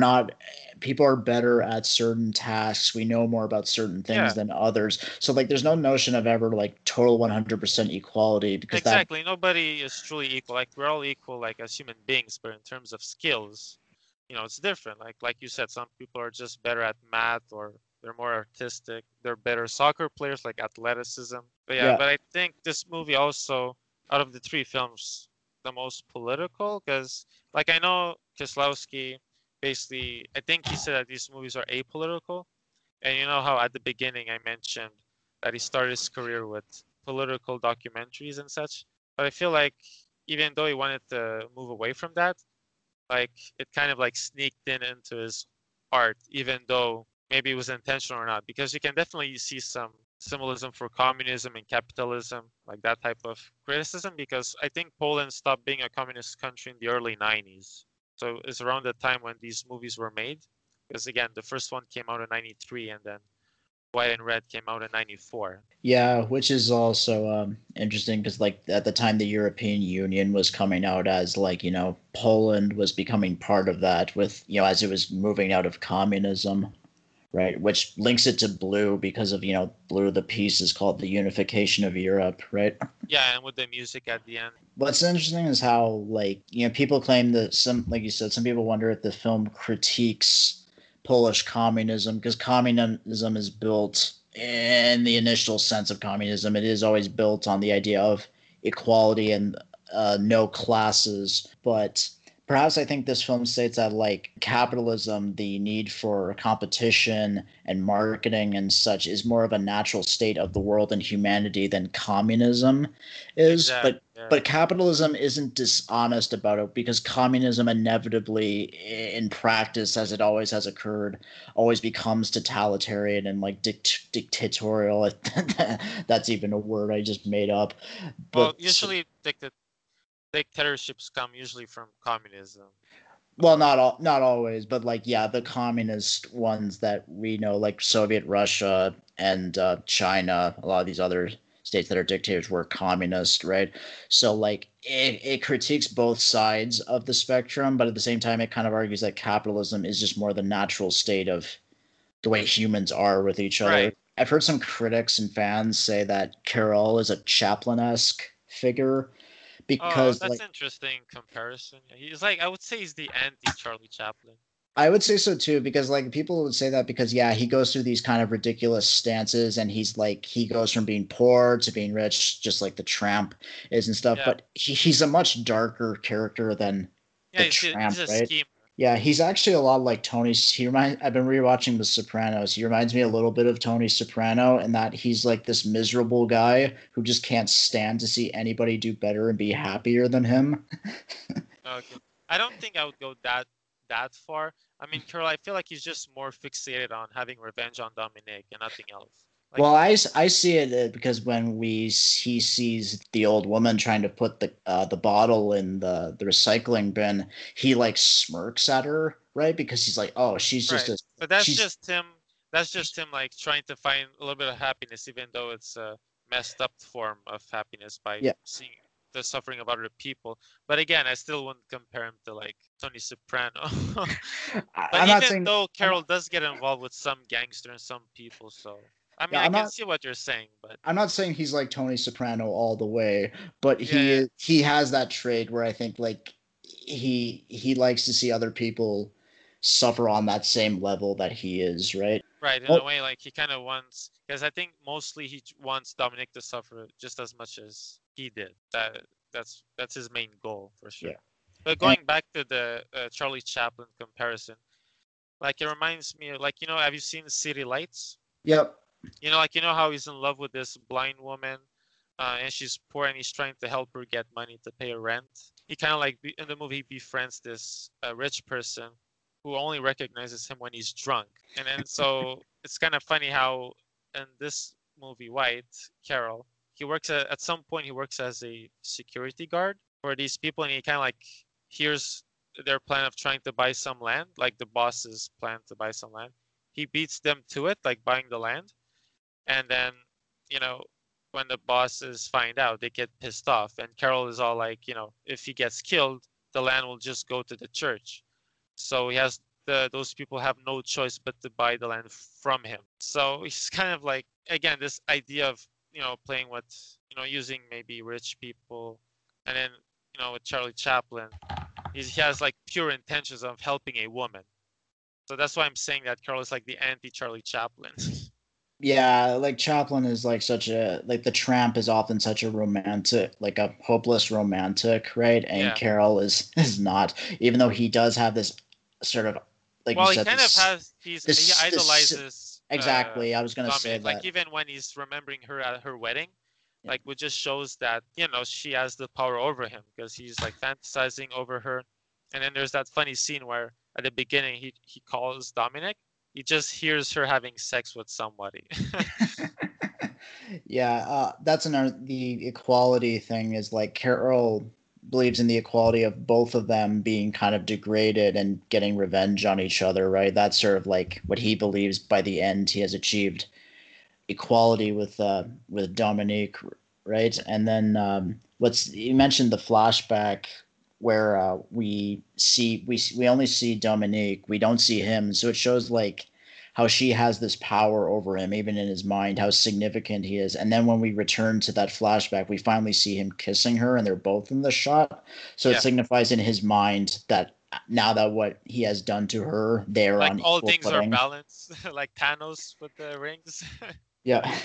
People are better at certain tasks. We know more about certain things than others. So like there's no notion of ever like total 100% equality because exactly nobody is truly equal. Like we're all equal like as human beings, but in terms of skills, it's different. Like you said, some people are just better at math or they're more artistic. They're better soccer players, like athleticism. But but I think this movie also, out of the three films, the most political because like I know Kieslowski basically, I think he said that these movies are apolitical. And you know how at the beginning I mentioned that he started his career with political documentaries and such. But I feel like even though he wanted to move away from that, like it kind of like sneaked into his art, even though maybe it was intentional or not, because you can definitely see some symbolism for communism and capitalism, like that type of criticism, because I think Poland stopped being a communist country in the early 90s. So it's around the time when these movies were made, because again, the first one came out in 93 and then White and Red came out in 94. Yeah, which is also interesting because, like, at the time the European Union was coming out as, like, Poland was becoming part of that with, as it was moving out of communism, right? Which links it to Blue because of, Blue, the piece is called The Unification of Europe, right? Yeah, and with the music at the end. What's interesting is how, like, people claim that like you said, some people wonder if the film critiques Polish communism because communism is built in the initial sense of communism. It is always built on the idea of equality and no classes. But perhaps I think this film states that like capitalism, the need for competition and marketing and such is more of a natural state of the world and humanity than communism is. Exactly. But capitalism isn't dishonest about it because communism inevitably, in practice, as it always has occurred, always becomes totalitarian and like dictatorial. That's even a word I just made up. But well, usually dictatorships come usually from communism. Well, not always, but like the communist ones that we know, like Soviet Russia and China, a lot of these other states that are dictators were communist, right? So like it critiques both sides of the spectrum, but at the same time it kind of argues that capitalism is just more the natural state of the way humans are with each other. Right. I've heard some critics and fans say that Carol is a Chaplin-esque figure because that's interesting comparison. He's like, I would say he's the anti-Charlie Chaplin. I would say so too, because like people would say that because he goes through these kind of ridiculous stances and he's like he goes from being poor to being rich, just like the Tramp is and stuff. Yeah. But he's a much darker character than the Tramp, he's a right? schemer. Yeah, he's actually a lot like Tony. I've been rewatching The Sopranos. He reminds me a little bit of Tony Soprano in that he's like this miserable guy who just can't stand to see anybody do better and be happier than him. Okay. I don't think I would go that far. I mean, Carol, I feel like he's just more fixated on having revenge on Dominic and nothing else. Like, well, I see it because when he sees the old woman trying to put the bottle in the recycling bin, he like smirks at her, right? Because he's like, oh, she's just right. But that's just him. That's just him like trying to find a little bit of happiness, even though it's a messed up form of happiness by seeing the suffering of other people. But again, I still wouldn't compare him to like Tony Soprano. But even though Carol does get involved with some gangster and some people, so I mean, I can see what you're saying, but I'm not saying he's like Tony Soprano all the way, but he has that trait where I think like he likes to see other people suffer on that same level that he is, right? Right, in a way, like he kind of wants, because I think mostly he wants Dominic to suffer just as much as he did. That's his main goal for sure. Yeah. But going back to the Charlie Chaplin comparison, like it reminds me, like have you seen City Lights? Yep. Like how he's in love with this blind woman, and she's poor, and he's trying to help her get money to pay her rent. He kind of like in the movie he befriends this rich person who only recognizes him when he's drunk, and then so it's kind of funny how in this movie White Carol, he works at some point he works as a security guard for these people, and he kind of like hears their plan of trying to buy some land, like the boss's plan to buy some land. He beats them to it, like buying the land. And then, when the bosses find out, they get pissed off. And Carol is all like, if he gets killed, the land will just go to the church. So he has those people have no choice but to buy the land from him. So he's kind of like, again, this idea of, playing with, using maybe rich people. And then, with Charlie Chaplin, he has like pure intentions of helping a woman. So that's why I'm saying that Carol is like the anti-Charlie Chaplin. Yeah, like Chaplin is like the tramp is often such a romantic, like a hopeless romantic, right? And Yeah. Carol is not, even though he does have this sort of, like you Well, said, he kind of has, he idolizes exactly. I was gonna say Dominic. that. Like even when he's remembering her at her wedding, like which just shows that she has the power over him because he's like fantasizing over her. And then there's that funny scene where at the beginning he calls Dominic. He just hears her having sex with somebody. Yeah, that's the equality thing is like Carol believes in the equality of both of them being kind of degraded and getting revenge on each other, right? That's sort of like what he believes by the end he has achieved equality with Dominique, right? And then you mentioned the flashback where we only see Dominique, we don't see him, so it shows like how she has this power over him, even in his mind, how significant he is. And then when we return to that flashback, we finally see him kissing her, and they're both in the shot. So Yeah. it signifies in his mind that now that what he has done to her, they're Like on all equal things footing. are balanced, like Thanos with the rings. Yeah.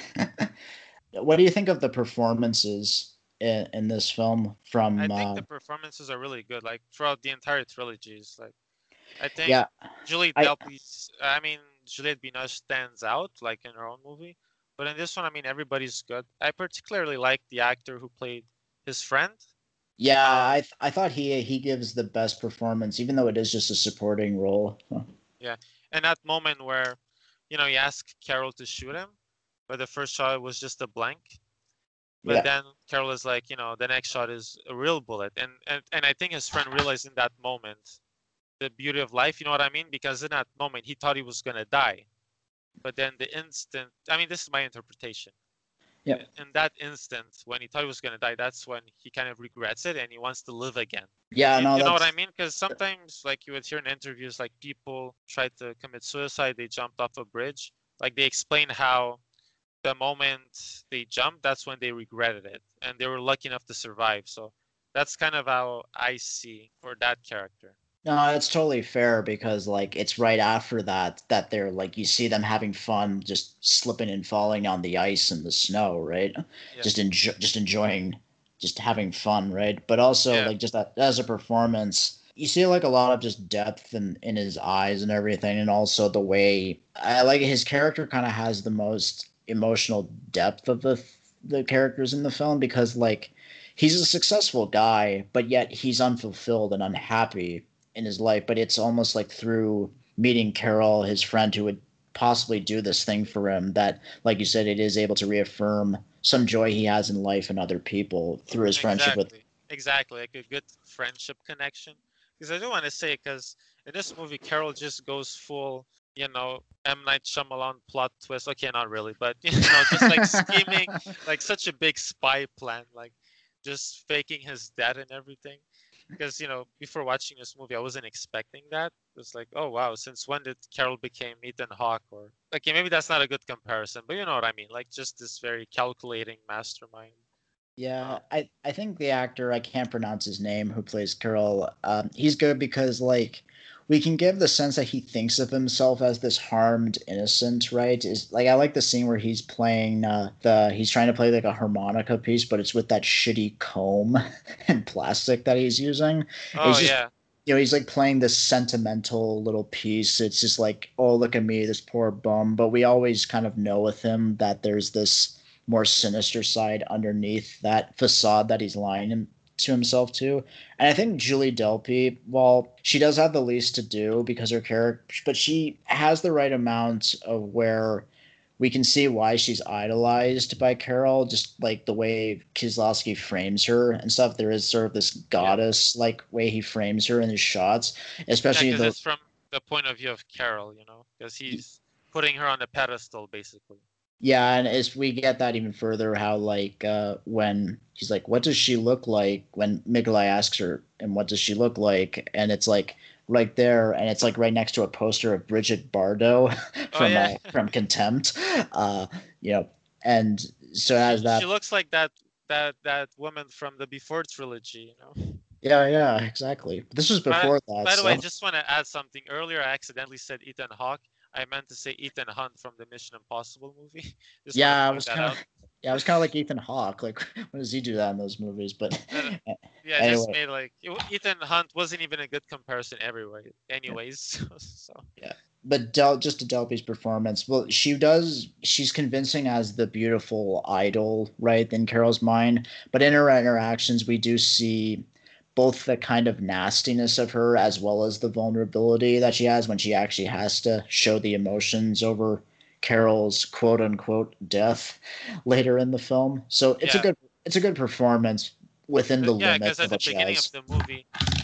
What do you think of the performances in this film from I think the performances are really good, like throughout the entire trilogies. Like I think yeah, Juliette I Delpy's, I mean, Juliette Binoche stands out, like in her own movie. But in this one, I mean, everybody's good. I particularly like the actor who played his friend. yeah, Um, I thought he gives the best performance, even though it is just a supporting role. yeah, and that moment where, he asked Carol to shoot him, but the first shot was just a blank. But Yeah. then Carol is like, the next shot is a real bullet, and I think his friend realized in that moment the beauty of life. You know what I mean? Because in that moment he thought he was gonna die, but then the instant, I mean, this is my interpretation. Yeah. In that instant, when he thought he was gonna die, that's when he kind of regrets it and he wants to live again. Yeah, no, You know what I that's mean? Because sometimes, like you would hear in interviews, like people tried to commit suicide, they jumped off a bridge. Like they explain how the moment they jumped, that's when they regretted it, and they were lucky enough to survive. So that's kind of how I see for that character. no, it's totally fair because like it's right after that they're like you see them having fun, just slipping and falling on the ice and the snow, right? Yeah. Just enjoying, just having fun, right? But also Yeah. like just that as a performance, you see like a lot of just depth in his eyes and everything, and also the way I like his character kind of has the most emotional depth of the characters in the film because like he's a successful guy, but yet he's unfulfilled and unhappy in his life, but it's almost like through meeting Carol, his friend who would possibly do this thing for him, that, like you said, it is able to reaffirm some joy he has in life and other people through his friendship with. Exactly, like a good friendship connection. Because I do want to say, because in this movie, Carol just goes full, M. Night Shyamalan plot twist. Okay, not really, but just like scheming, like such a big spy plan, like just faking his death and everything. Because before watching this movie, I wasn't expecting that. It was like, oh wow, since when did Carol become Ethan Hawke? Or okay, maybe that's not a good comparison, but you know what I mean. Like just this very calculating mastermind. Yeah, I think the actor, I can't pronounce his name, who plays Carol, he's good because like we can give the sense that he thinks of himself as this harmed innocent, right? Is like I like the scene where he's playing he's trying to play like a harmonica piece, but it's with that shitty comb and plastic that he's using. Oh He's just yeah, he's like playing this sentimental little piece. It's just like, oh, look at me, this poor bum. But we always kind of know with him that there's this more sinister side underneath that facade that he's lying to himself to. And I think Julie Delpy, while she does have the least to do because her character, but she has the right amount of where we can see why she's idolized by Carol, just like the way Kieslowski frames her and stuff. There is sort of this goddess like way he frames her in his shots, especially because the it's from the point of view of Carol, because he's putting her on a pedestal basically. yeah, and as we get that even further, how like when he's like, "What does she look like?" When Mikolai asks her, "And what does she look like?" and it's like right there, and it's like right next to a poster of Bridget Bardot Oh yeah, from Contempt, uh, you know, and so as that, she looks like that woman from the Before trilogy, yeah, exactly. This was By, before that, by the way, I so just want to add something. Earlier, I accidentally said Ethan Hawke. I meant to say Ethan Hunt from the Mission Impossible movie. Just want to yeah, I point was that kind of. out. Yeah, I was kind of like Ethan Hawke. Like, when does he do that in those movies? But No, no, yeah, just anyway, made Ethan Hunt wasn't even a good comparison everywhere. Anyways, so yeah. But just to Delpy's performance, well, she's convincing as the beautiful idol, right, in Carol's mind. But in her interactions, we do see both the kind of nastiness of her as well as the vulnerability that she has when she actually has to show the emotions over Carol's quote unquote death later in the film. So yeah, it's a good performance within the yeah, because limits at of the what she beginning of has. the movie,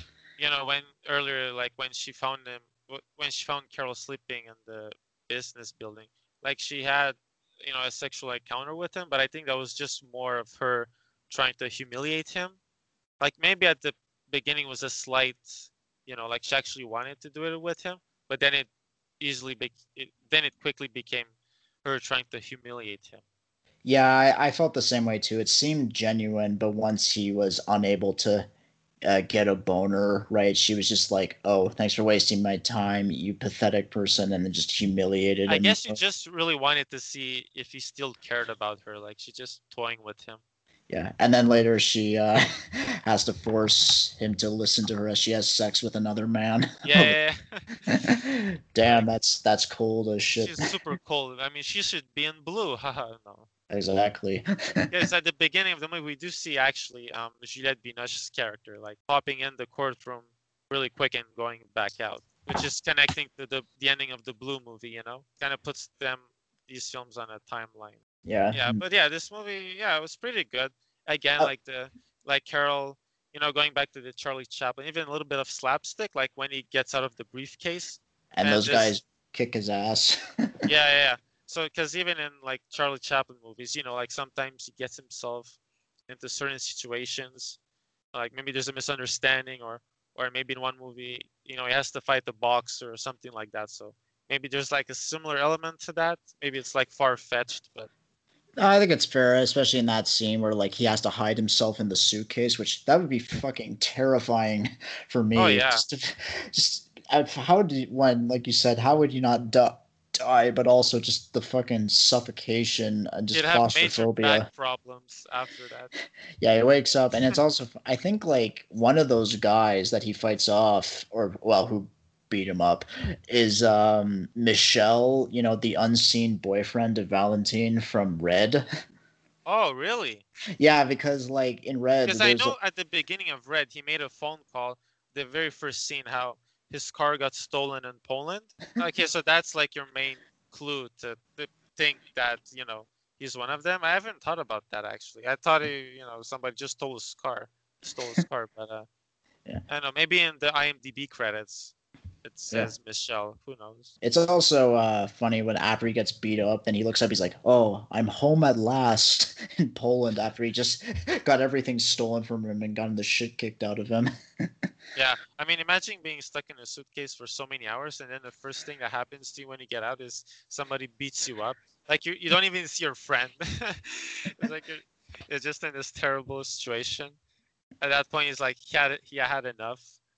when earlier, like when she found him, when she found Carol sleeping in the business building, like she had, a sexual encounter with him, but I think that was just more of her trying to humiliate him. Like maybe at the beginning was a slight, like she actually wanted to do it with him, but then then it quickly became her trying to humiliate him. Yeah, I felt the same way too. It seemed genuine, but once he was unable to get a boner, right, she was just like, "Oh, thanks for wasting my time, you pathetic person," and then just humiliated I him. guess she just really wanted to see if he still cared about her. Like she just toying with him. Yeah, and then later she has to force him to listen to her as she has sex with another man. Yeah, Damn, like that's cold as shit. she's super cold. I mean, she should be in blue. Haha, no. Exactly. Yes, at the beginning of the movie, we do see actually Juliette Binoche's character like popping in the courtroom really quick and going back out, which is connecting to the ending of the Blue movie. Kind of puts these films on a timeline. Yeah. Yeah, but yeah, this movie, yeah, it was pretty good. Again, Uh, like Carol, going back to the Charlie Chaplin, even a little bit of slapstick, like when he gets out of the briefcase, and and those this, guys kick his ass. yeah. So, because even in like Charlie Chaplin movies, like sometimes he gets himself into certain situations, like maybe there's a misunderstanding, or maybe in one movie, he has to fight the boxer or something like that. So maybe there's like a similar element to that. Maybe it's like far fetched, but I think it's fair, especially in that scene where like he has to hide himself in the suitcase, which that would be fucking terrifying for oh me. yeah. How would you, when like you said, how would you not die, but also just the fucking suffocation and just He'd have major back claustrophobia. problems after that. Yeah, he wakes up, and it's also I think like one of those guys that he fights off, or well, who beat him up, is Michelle, the unseen boyfriend of Valentine from Red. Oh, really? Yeah, because like in Red, Because I know at the beginning of Red, he made a phone call. The very first scene, how his car got stolen in Poland. Okay, so that's like your main clue to think that he's one of them. I haven't thought about that actually. I thought somebody just stole his car, but yeah, I don't know. Maybe in the IMDb credits it yeah. says Michelle. Who knows? It's also funny when after he gets beat up, and he looks up, he's like, "Oh, I'm home at last" in Poland after he just got everything stolen from him and gotten the shit kicked out of him. Yeah, I mean, imagine being stuck in a suitcase for so many hours, and then the first thing that happens to you when you get out is somebody beats you up. Like you don't even see your friend. It's like you're just in this terrible situation. At that point, he's like he had enough.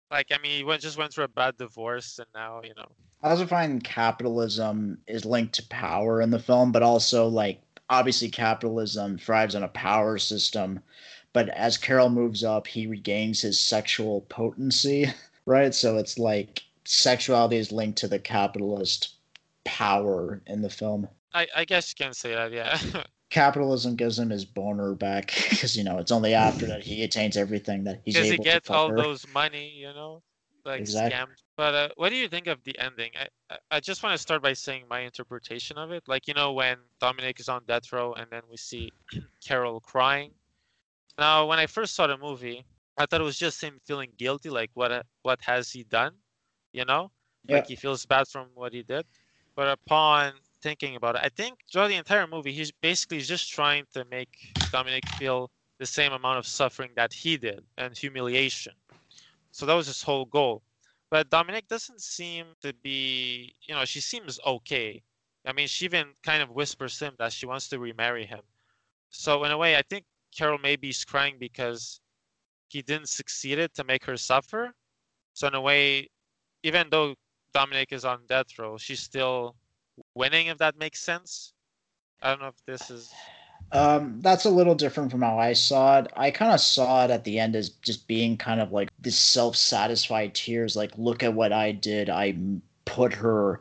Like, I mean, just went through a bad divorce, and now, I also find capitalism is linked to power in the film, but also like obviously capitalism thrives on a power system. But as Carol moves up, he regains his sexual potency, right? So it's like sexuality is linked to the capitalist power in the film. I guess you can say that, yeah. Capitalism gives him his boner back because it's only after that he attains everything that he's Because he able to gets fuck all her. those money, like Exactly. scammed. But what do you think of the ending? I just want to start by saying my interpretation of it. Like, when Dominic is on death row and then we see Carol crying. Now, when I first saw the movie, I thought it was just him feeling guilty, like what has he done? You know, Yeah. like he feels bad from what he did. But upon thinking about it, I think throughout the entire movie, he's basically just trying to make Dominic feel the same amount of suffering that he did and humiliation. So that was his whole goal. But Dominic doesn't seem to be, she seems okay. I mean, she even kind of whispers to him that she wants to remarry him. So in a way, I think Carol maybe is crying because he didn't succeed to make her suffer. So in a way, even though Dominic is on death row, she's still winning, if that makes sense. I don't know if this is. That's a little different from how I saw it. I kind of saw it at the end as just being kind of like this self-satisfied tears, like, look at what I did. I put her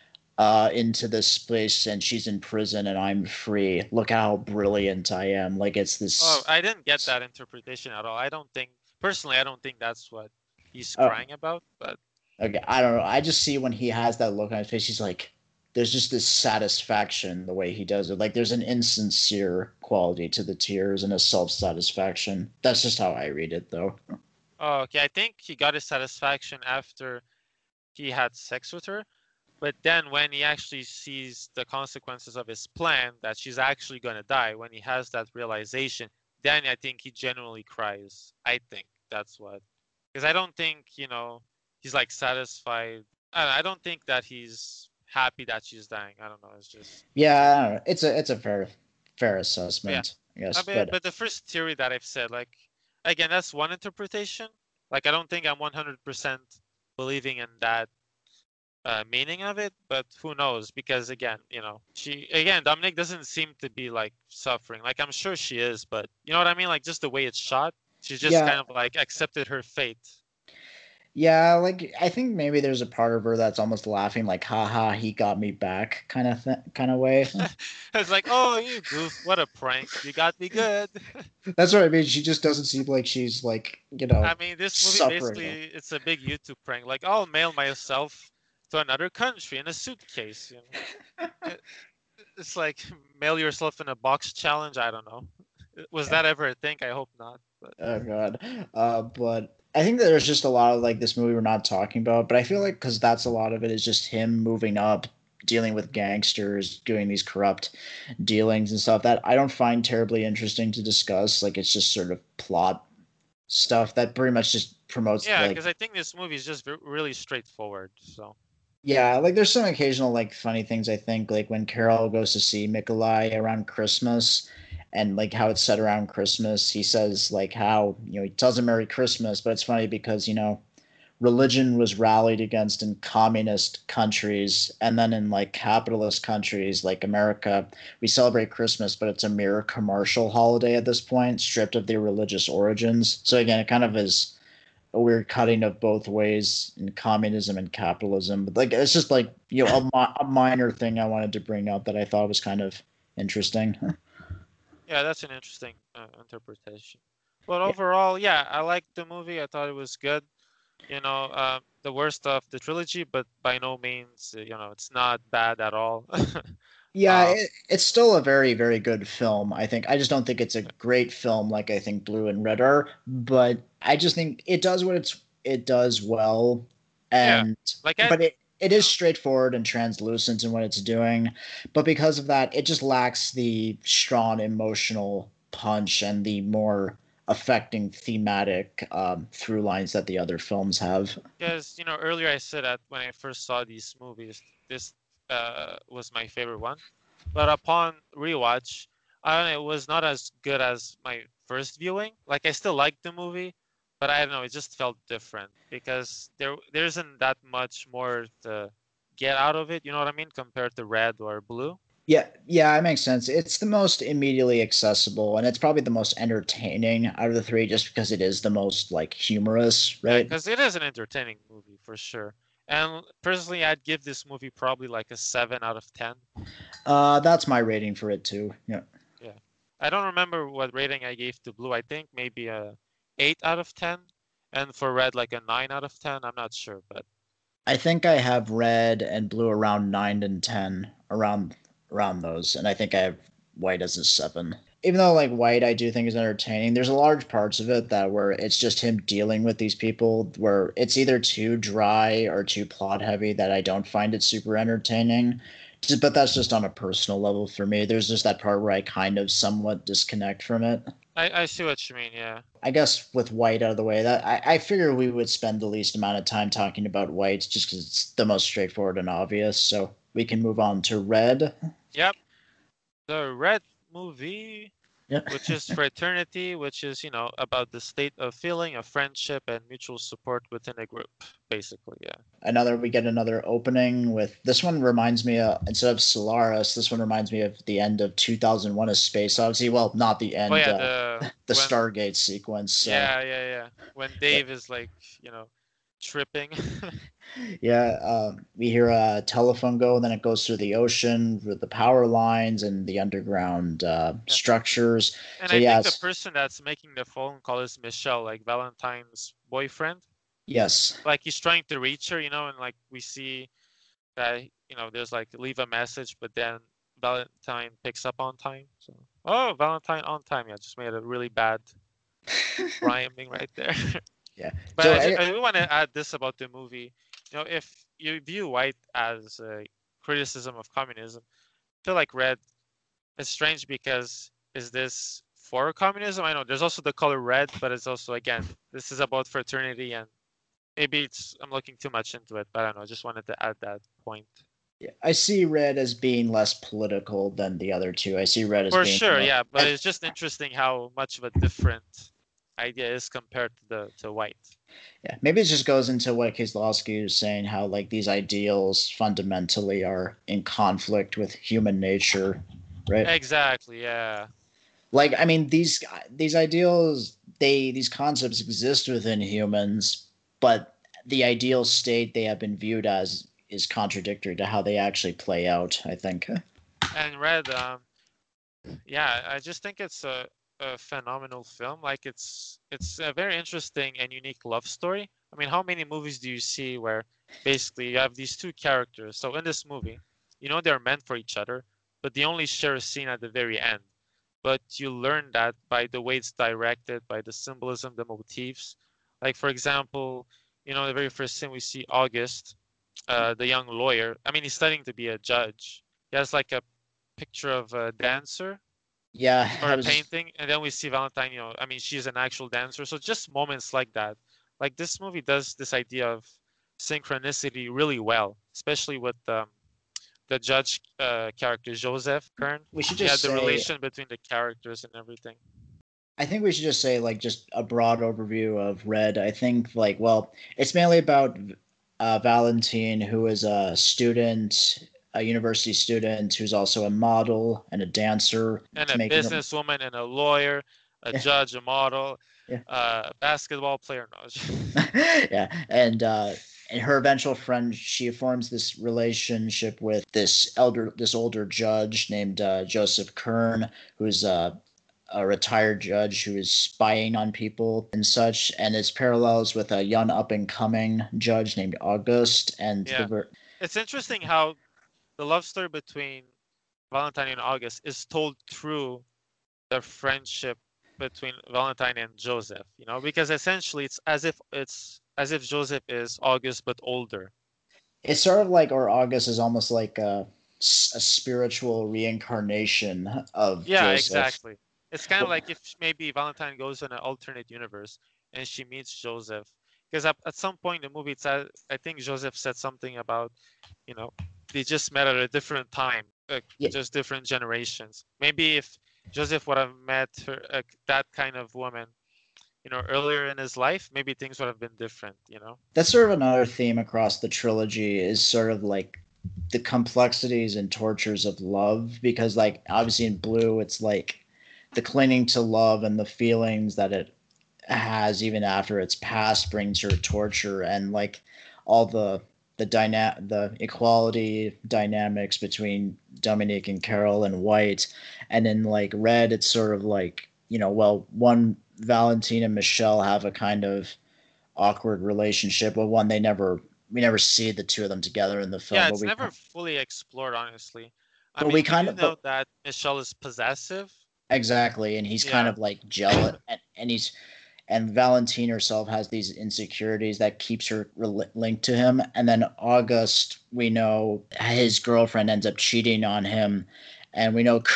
into this space and she's in prison and I'm free. Look how brilliant I am. Like it's Oh, this I didn't get that interpretation at all. Personally, I don't think that's what he's oh, crying about. But okay, I don't know. I just see when he has that look on his face, he's like there's just this satisfaction the way he does it. Like there's an insincere quality to the tears and a self-satisfaction. That's just how I read it though. oh, okay, I think he got his satisfaction after he had sex with her. But then when he actually sees the consequences of his plan, that she's actually going to die, when he has that realization, then I think he genuinely cries. I think that's what. Because I don't think, he's like satisfied. I don't think that he's happy that she's dying. I don't know. It's just. Yeah, I don't know. It's a fair Yeah. assessment, I guess. But the first theory that I've said, like, again, that's one interpretation. Like, I don't think I'm 100% believing in that meaning of it, but who knows? Because again, Dominique doesn't seem to be like suffering. Like I'm sure she is, but you know what I mean? Like just the way it's shot, she just yeah, kind of like accepted her fate. yeah, like I think maybe there's a part of her that's almost laughing, like, haha, he got me back kind of way. It's like, oh, you goof, what a prank. You got me good. That's what I mean. She just doesn't seem like she's like, I mean, this movie suffering. basically it's a big YouTube prank. Like I'll mail myself to another country in a suitcase. It's like mail yourself in a box challenge. I don't know. Was that ever a thing? I hope not. But Oh god. But I think that there's just a lot of like this movie we're not talking about, but I feel like because that's a lot of it is just him moving up, dealing with gangsters, doing these corrupt dealings and stuff that I don't find terribly interesting to discuss. Like it's just sort of plot stuff that pretty much just promotes yeah, like because I think this movie is just really straightforward. So yeah, like there's some occasional like funny things I think like when Carol goes to see Nikolai around Christmas and like how it's set around Christmas, he says like how, he tells him Merry Christmas, but it's funny because, religion was rallied against in communist countries and then in like capitalist countries like America, we celebrate Christmas, but it's a mere commercial holiday at this point, stripped of their religious origins. So again, it kind of is a weird cutting of both ways in communism and capitalism. But like it's just like a minor thing I wanted to bring up that I thought was kind of interesting. yeah, that's an interesting interpretation. But overall, yeah, I liked the movie. I thought it was good. The worst of the trilogy, but by no means, it's not bad at all. Yeah, um, it's still a very, very good film. I think I just don't think it's a great film like I think Blue and Red are, but I just think it does what it does well, yeah, and like but it you is know, straightforward and translucent in what it's doing, but because of that, it just lacks the strong emotional punch and the more affecting thematic through lines that the other films have. because earlier I said that when I first saw these movies, this was my favorite one. But upon rewatch, I don't know, it was not as good as my first viewing. Like I still liked the movie, but I don't know, it just felt different because there isn't that much more to get out of it. You know what I mean? Compared to Red or Blue. Yeah, it makes sense. It's the most immediately accessible, and it's probably the most entertaining out of the three, just because it is the most like humorous, Yeah, right? because it is an entertaining movie for sure. And personally, I'd give this movie probably like a 7 out of 10. That's my rating for it too. Yeah. Yeah. I don't remember what rating I gave to Blue. I think maybe a 8 out of 10. And for Red, like a 9 out of 10. I'm not sure, but I think I have Red and Blue around 9 and 10, around those, and I think I have White as a 7. Even though like White, I do think is entertaining. There's a large parts of it that where it's just him dealing with these people, where it's either too dry or too plot heavy that I don't find it super entertaining. But that's just on a personal level for me. There's just that part where I kind of somewhat disconnect from it. I see what you mean, yeah. I guess with White out of the way, that I figure we would spend the least amount of time talking about White just because it's the most straightforward and obvious. So we can move on to Red. Yep. The Red movie, Yep. which is Fraternity, which is, about the state of feeling, of friendship, and mutual support within a group, basically, yeah. We get another opening with this one reminds me instead of Solaris, this one reminds me of the end of 2001: A Space Odyssey. Well, not the end, Oh, yeah, the when, Stargate sequence. yeah. When Dave is like, tripping. We hear a telephone go, and then it goes through the ocean with the power lines and the underground structures. And So I yes, think the person that's making the phone call is Michelle, like Valentine's boyfriend. yes, Like he's trying to reach her, and like we see that, there's like leave a message, but then Valentine picks up on time. So, Valentine on time. Yeah, just made a really bad rhyming right there. yeah. But So I do want to add this about the movie. If you view White as a criticism of communism, I feel like Red is strange because is this for communism? I know there's also the color red, but it's also, again, this is about fraternity, and maybe I'm looking too much into it, but I don't know. I just wanted to add that point. yeah, I see Red as being less political than the other two. I see Red as For being sure, yeah, but it's just interesting how much of a different idea is compared to White. Yeah, maybe it just goes into what Kieslowski was saying, how like these ideals fundamentally are in conflict with human nature, right? Exactly, yeah. Like, I mean, these ideals, these concepts exist within humans, but the ideal state they have been viewed as is contradictory to how they actually play out, I think. And Red, yeah, I just think it's a phenomenal film. Like it's a very interesting and unique love story. I mean, how many movies do you see where basically you have these two characters? So in this movie, they're meant for each other, but they only share a scene at the very end. But you learn that by the way it's directed, by the symbolism, the motifs. Like, for example, the very first scene we see August, the young lawyer. I mean, he's studying to be a judge. He has like a picture of a dancer Yeah, or a painting, and then we see Valentine. I mean, she's an actual dancer. So just moments like that. Like this movie does this idea of synchronicity really well, especially with the judge character Joseph Kern. We should just the say, relation between the characters and everything. I think we should just say like just a broad overview of Red. I think like, well, it's mainly about Valentine, who is a student, a university student who's also a model and a dancer, and a businesswoman and a lawyer, a judge, a model, a basketball player. No. Yeah, and her eventual friend, she forms this relationship with this older judge named Joseph Kern, who's a retired judge who is spying on people and such, and it's parallels with a young up and coming judge named August. And it's interesting how the love story between Valentine and August is told through the friendship between Valentine and Joseph, because essentially it's as if Joseph is August but older. It's sort of like, or August is almost like a spiritual reincarnation of Joseph. Exactly. It's kind of like if maybe Valentine goes in an alternate universe and she meets Joseph, because at some point in the movie, I think Joseph said something about, they just met at a different time, just different generations. Maybe if Joseph would have met her, that kind of woman earlier in his life, maybe things would have been different. That's sort of another theme across the trilogy is sort of like the complexities and tortures of love, because like obviously in Blue it's like the clinging to love and the feelings that it has even after it's past brings her torture, and like all the equality dynamics between Dominique and Carol and White. And in like Red it's sort of like, well, one, Valentine and Michelle have a kind of awkward relationship, but one, we never see the two of them together in the film, Yeah, it's never fully explored, honestly. I but mean, we we kind do of know but that Michelle is possessive. exactly, and he's kind Yeah, of like jealous, and Valentine herself has these insecurities that keeps her linked to him. And then August, we know his girlfriend ends up cheating on him, and we know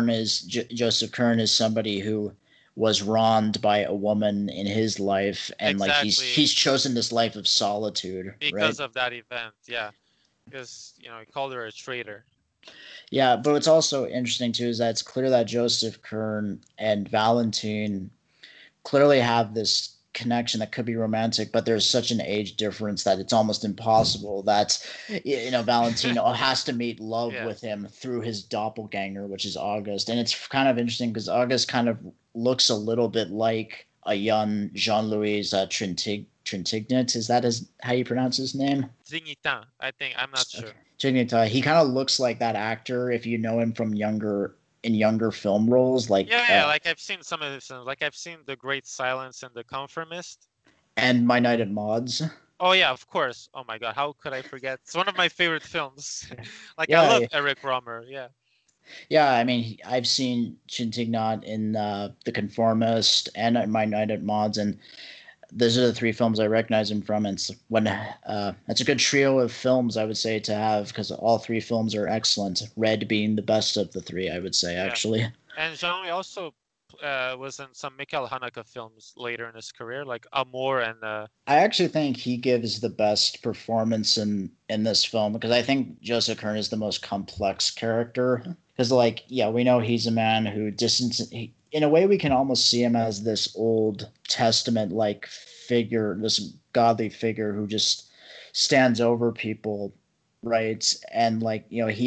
Joseph Kern is somebody who was wronged by a woman in his life, and like exactly. he's chosen this life of solitude, right? Because of that event, yeah. Because, he called her a traitor. Yeah, but what's also interesting too is that it's clear that Joseph Kern and Valentine clearly have this connection that could be romantic, but there's such an age difference that it's almost impossible that Valentino has to meet love Yeah. with him through his doppelganger, which is August. And it's kind of interesting because August kind of looks a little bit like a young Jean-Louis Trintignant. Is that how you pronounce his name? Trintignant, I think. I'm not sure. Okay. Trintignant. He kind of looks like that actor if you know him from younger film roles, like Yeah, like I've seen some of his films. Like I've seen The Great Silence and The Conformist. and My Night at Maud's. Oh yeah, of course. Oh my God, how could I forget? It's one of my favorite films. Like I love Yeah, Eric Romer. Yeah. yeah. I mean, I've seen Trintignant in The Conformist and My Night at Maud's, and those are the three films I recognize him from. And it's a good trio of films, I would say, to have, because all three films are excellent. Red being the best of the three, I would say, Yeah. actually. And Jean-Louis also was in some Mikhail Haneke films later in his career, like Amour and I actually think he gives the best performance in this film, because I think Joseph Kern is the most complex character. Because, like, yeah, we know he's a man who in a way, we can almost see him as this Old Testament like figure, this godly figure who just stands over people, right? And like,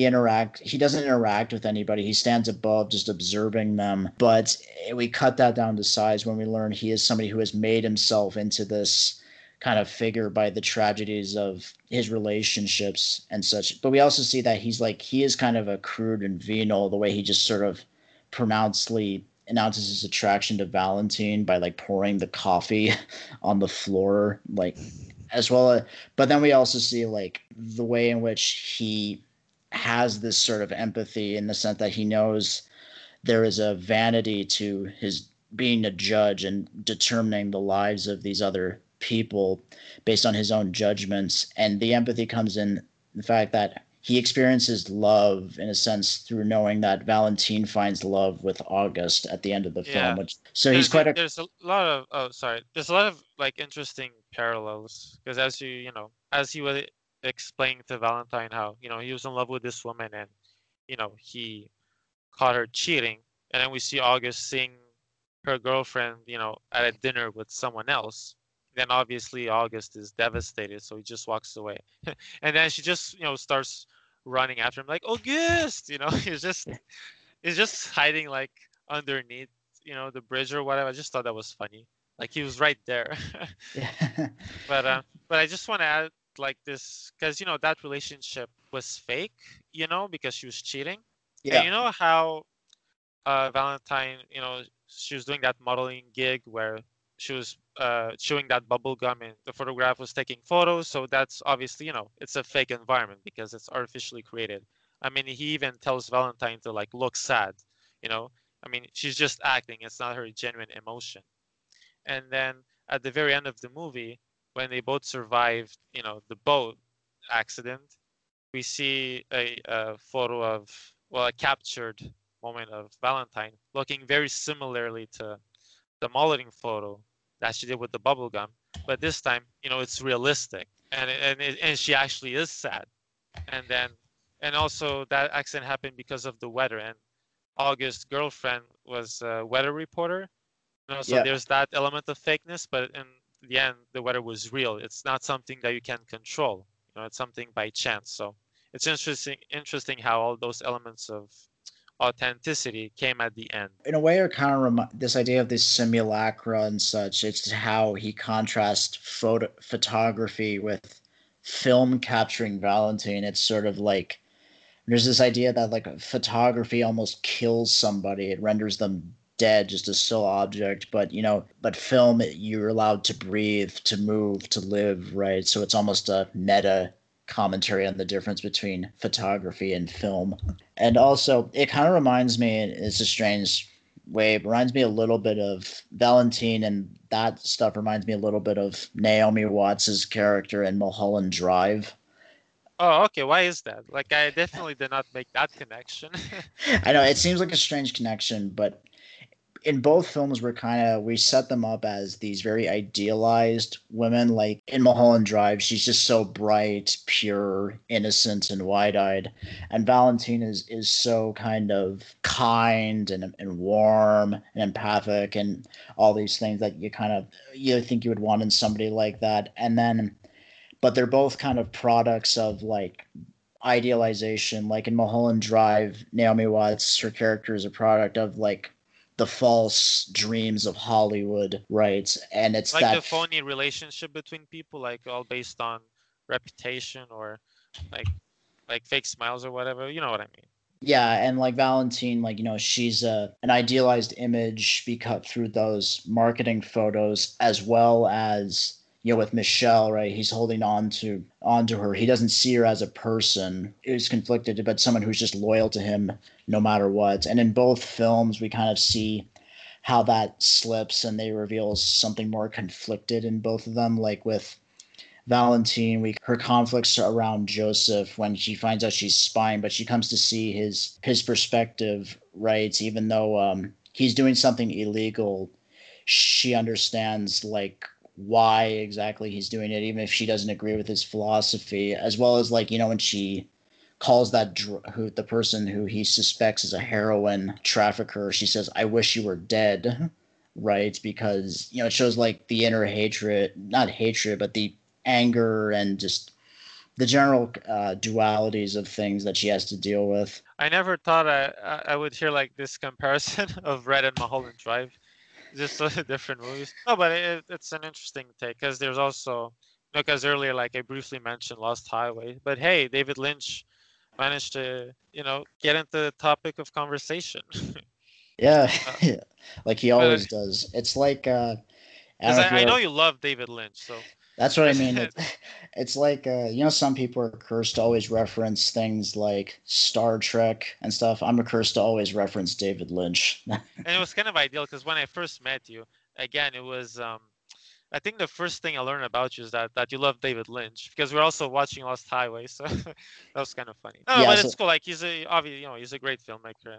he doesn't interact with anybody. He stands above, just observing them. But we cut that down to size when we learn he is somebody who has made himself into this kind of figure by the tragedies of his relationships and such. But we also see that he is kind of a crude and venal, the way he just sort of pronouncedly announces his attraction to Valentine by like pouring the coffee on the floor, like, as well as, but then we also see like the way in which he has this sort of empathy, in the sense that he knows there is a vanity to his being a judge and determining the lives of these other people based on his own judgments. And the empathy comes in the fact that he experiences love in a sense through knowing that Valentine finds love with August at the end of the film, yeah. which, so he's quite a, There's a lot of there's a lot of like interesting parallels, because as he was explaining to Valentine how he was in love with this woman, and he caught her cheating, and then we see August seeing her girlfriend at a dinner with someone else. Then obviously August is devastated, so he just walks away. And then she just starts running after him like, August, he's just hiding like underneath the bridge or whatever. I just thought that was funny, like he was right there. yeah. But I just want to add like this, because that relationship was fake, because she was cheating. And you Yeah. know how Valentine, she was doing that modeling gig where she was chewing that bubble gum, and the photograph was taking photos. So that's obviously, it's a fake environment because it's artificially created. I mean, he even tells Valentine to like look sad, you know. I mean, she's just acting. It's not her genuine emotion. And then at the very end of the movie, when they both survived, the boat accident, we see a photo of, well, a captured moment of Valentine looking very similarly to the modeling photo that she did with the bubble gum, but this time, it's realistic, and she actually is sad. And also that accident happened because of the weather, and August's girlfriend was a weather reporter, You know, so Yeah. there's that element of fakeness, but in the end, the weather was real. It's not something that you can control. You know, it's something by chance. So it's interesting how all those elements of authenticity came at the end. In a way, it kind of this idea of this simulacra and such. It's how he contrasts photography with film capturing Valentine. It's sort of like there's this idea that like photography almost kills somebody. It renders them dead, just a still object. But but film, you're allowed to breathe, to move, to live, right? So it's almost a meta commentary on the difference between photography and film. And also, it kind of reminds me, it's a strange way, it reminds me a little bit of Valentine, and that stuff reminds me a little bit of Naomi Watts's character in Mulholland Drive. Oh, okay. Why is that? Like, I definitely did not make that connection. I know it seems like a strange connection, but in both films we set them up as these very idealized women. Like in Mulholland Drive, she's just so bright, pure, innocent, and wide-eyed, and Valentine is so kind of kind and warm and empathic and all these things that you think you would want in somebody like that. And then but they're both kind of products of like idealization. Like in Mulholland Drive, Naomi Watts, her character is a product of like the false dreams of Hollywood, right? And it's Like that the phony relationship between people, like all based on reputation or like fake smiles or whatever. You know what I mean? yeah, and like Valentine, like she's an idealized image be cut through those marketing photos, as well as with Michelle, right? He's holding onto her. He doesn't see her as a person who's conflicted, but someone who's just loyal to him no matter what. And in both films, we kind of see how that slips, and they reveal something more conflicted in both of them. Like with Valentine, her conflicts around Joseph when she finds out she's spying, but she comes to see his perspective, right? Even though he's doing something illegal, she understands like why exactly he's doing it, even if she doesn't agree with his philosophy. As well as like when she calls the person who he suspects is a heroin trafficker, she says, "I wish you were dead," right? Because it shows like the inner hatred, not hatred, but the anger and just the general dualities of things that she has to deal with. I never thought I would hear like this comparison of Red and Mulholland Drive, just so different movies. No, but it's an interesting take because there's also because earlier like I briefly mentioned Lost Highway, but hey, David Lynch managed to get into the topic of conversation. Yeah, like he But always does. It's like I don't because know if I you're know you love David Lynch, so That's what I mean. It's like some people are cursed to always reference things like Star Trek and stuff. I'm cursed to always reference David Lynch. and it was kind of ideal because when I first met you, again, it was I think the first thing I learned about you is that you love David Lynch because we're also watching Lost Highway, so that was kind of funny. No, Yeah, but so, it's cool. Like he's he's a great filmmaker.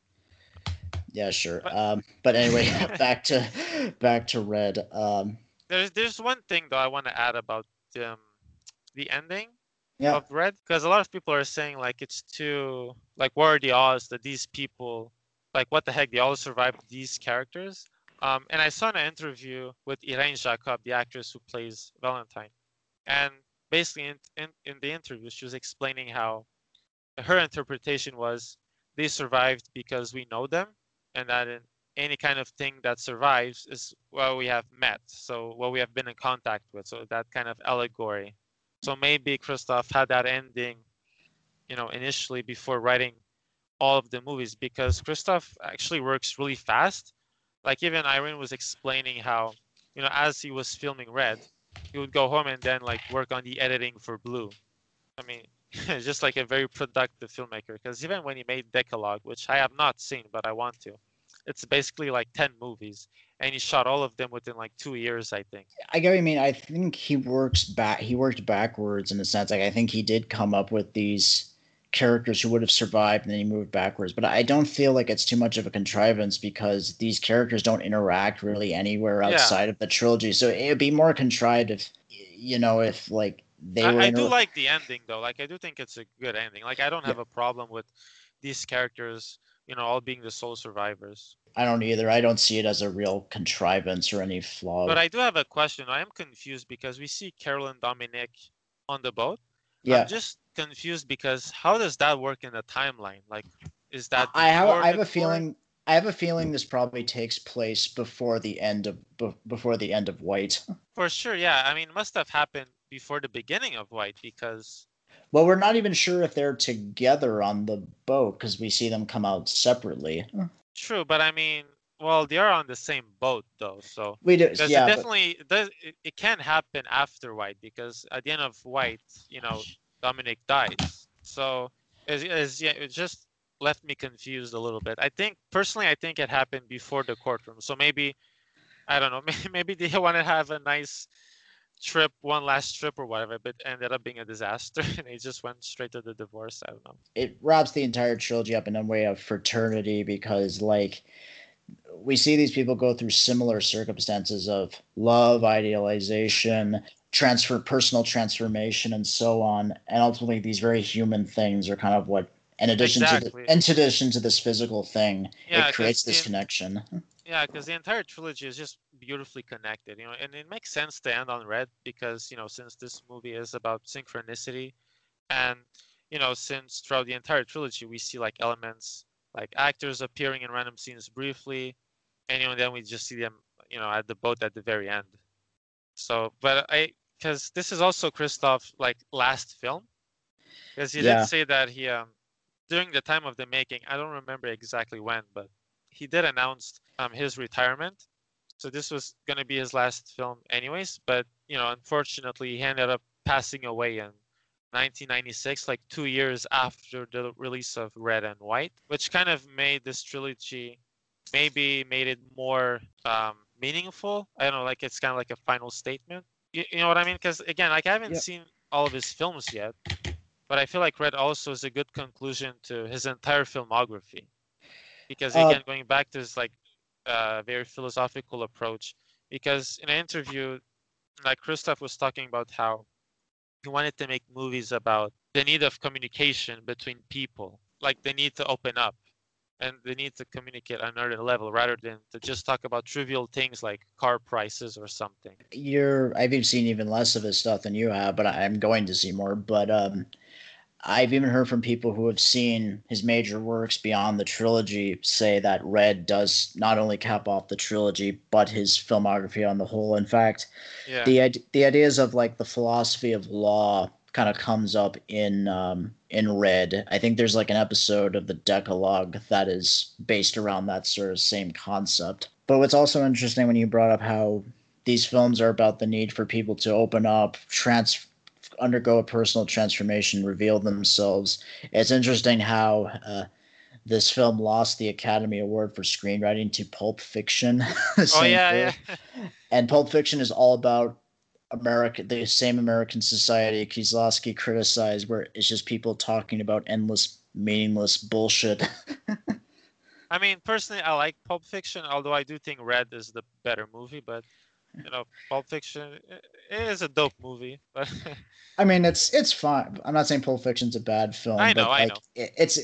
yeah, sure. But But anyway, back to Red. there's one thing though I want to add about the ending Yeah, of Red because a lot of people are saying like it's too like what are the odds that these people like what the heck they all survived these characters. And I saw an interview with Irene Jacob, the actress who plays Valentine, and basically in the interview she was explaining how her interpretation was they survived because we know them, and that in any kind of thing that survives is what we have met, so what we have been in contact with, so that kind of allegory. So maybe Christoph had that ending, initially before writing all of the movies because Christoph actually works really fast. Like even Irene was explaining how, as he was filming Red, he would go home and then like work on the editing for Blue. I mean, just like a very productive filmmaker. Because even when he made Decalogue, which I have not seen but I want to, it's basically like 10 movies, and he shot all of them within like 2 years, I think. I get what you mean. I think he worked backwards in a sense. Like I think he did come up with these characters who would have survived and then he moved backwards. But I don't feel like it's too much of a contrivance because these characters don't interact really anywhere outside of the trilogy. So it would be more contrived if like they were I do like the ending though. Like I do think it's a good ending. Like I don't have a problem with these characters, all being the sole survivors. I don't either. I don't see it as a real contrivance or any But flaw. I do have a question. I am confused because we see Carol and Dominic on the boat. I'm Yeah, just confused because how does that work in the timeline? Like, is that I have before I have the a court? feeling I have a feeling this probably takes place before the end of before the end of White. For sure, yeah. I mean, it must have happened before the beginning of White because Well, we're not even sure if they're together on the boat because we see them come out separately. true, but I mean, well, they are on the same boat though, so We do, because it yeah, but definitely does. It can happen after White because at the end of White, Dominic dies. So yeah, it just left me confused a little bit. I think personally, I think it happened before the courtroom. So maybe I don't know. Maybe they want to have a nice trip, one last trip or whatever, but ended up being a disaster, and they just went straight to the divorce. I don't know. it wraps the entire trilogy up in a way of fraternity because, like, we see these people go through similar circumstances of love, idealization, personal transformation, and so on. And ultimately, these very human things are kind of what, Exactly. in addition to this physical thing, Yeah, it because creates this connection. the entire trilogy is just beautifully connected, and it makes sense to end on Red because since this movie is about synchronicity, and since throughout the entire trilogy we see like elements like actors appearing in random scenes briefly, and then we just see them at the boat at the very end. So, but because this is also Christoph like last film, because he did Yeah. say that he during the time of the making, I don't remember exactly when, but he did announce his retirement. So this was going to be his last film anyways, but unfortunately he ended up passing away in 1996, like 2 years after the release of Red and White, which kind of made this trilogy, maybe made it more meaningful. I don't know, like it's kind of like a final statement. You know what I mean? Because again, like I haven't Yeah. seen all of his films yet, but I feel like Red also is a good conclusion to his entire filmography. Because Uh, again, going back to his like very philosophical approach, because in an interview, like Christoph was talking about how he wanted to make movies about the need of communication between people, like the need to open up and the need to communicate on another level rather than to just talk about trivial things like car prices or something. I've even seen even less of his stuff than you have, but I'm going to see more. But I've even heard from people who have seen his major works beyond the trilogy say that Red does not only cap off the trilogy, but his filmography on the whole. In fact, Yeah. the ideas of like the philosophy of law kind of comes up in Red. I think there's like an episode of the Decalogue that is based around that sort of same concept. But what's also interesting when you brought up how these films are about the need for people to open up, undergo a personal transformation, reveal themselves. It's interesting how this film lost the Academy Award for screenwriting to Pulp Fiction the Oh same yeah, year. yeah. And Pulp Fiction is all about America, the same American society Kieslowski criticized, where it's just people talking about endless, meaningless bullshit. I mean, personally, I like Pulp Fiction, although I do think Red is the better movie. But Pulp Fiction it is a dope movie. But I mean, it's fine. I'm not saying Pulp Fiction's a bad film, but I like know.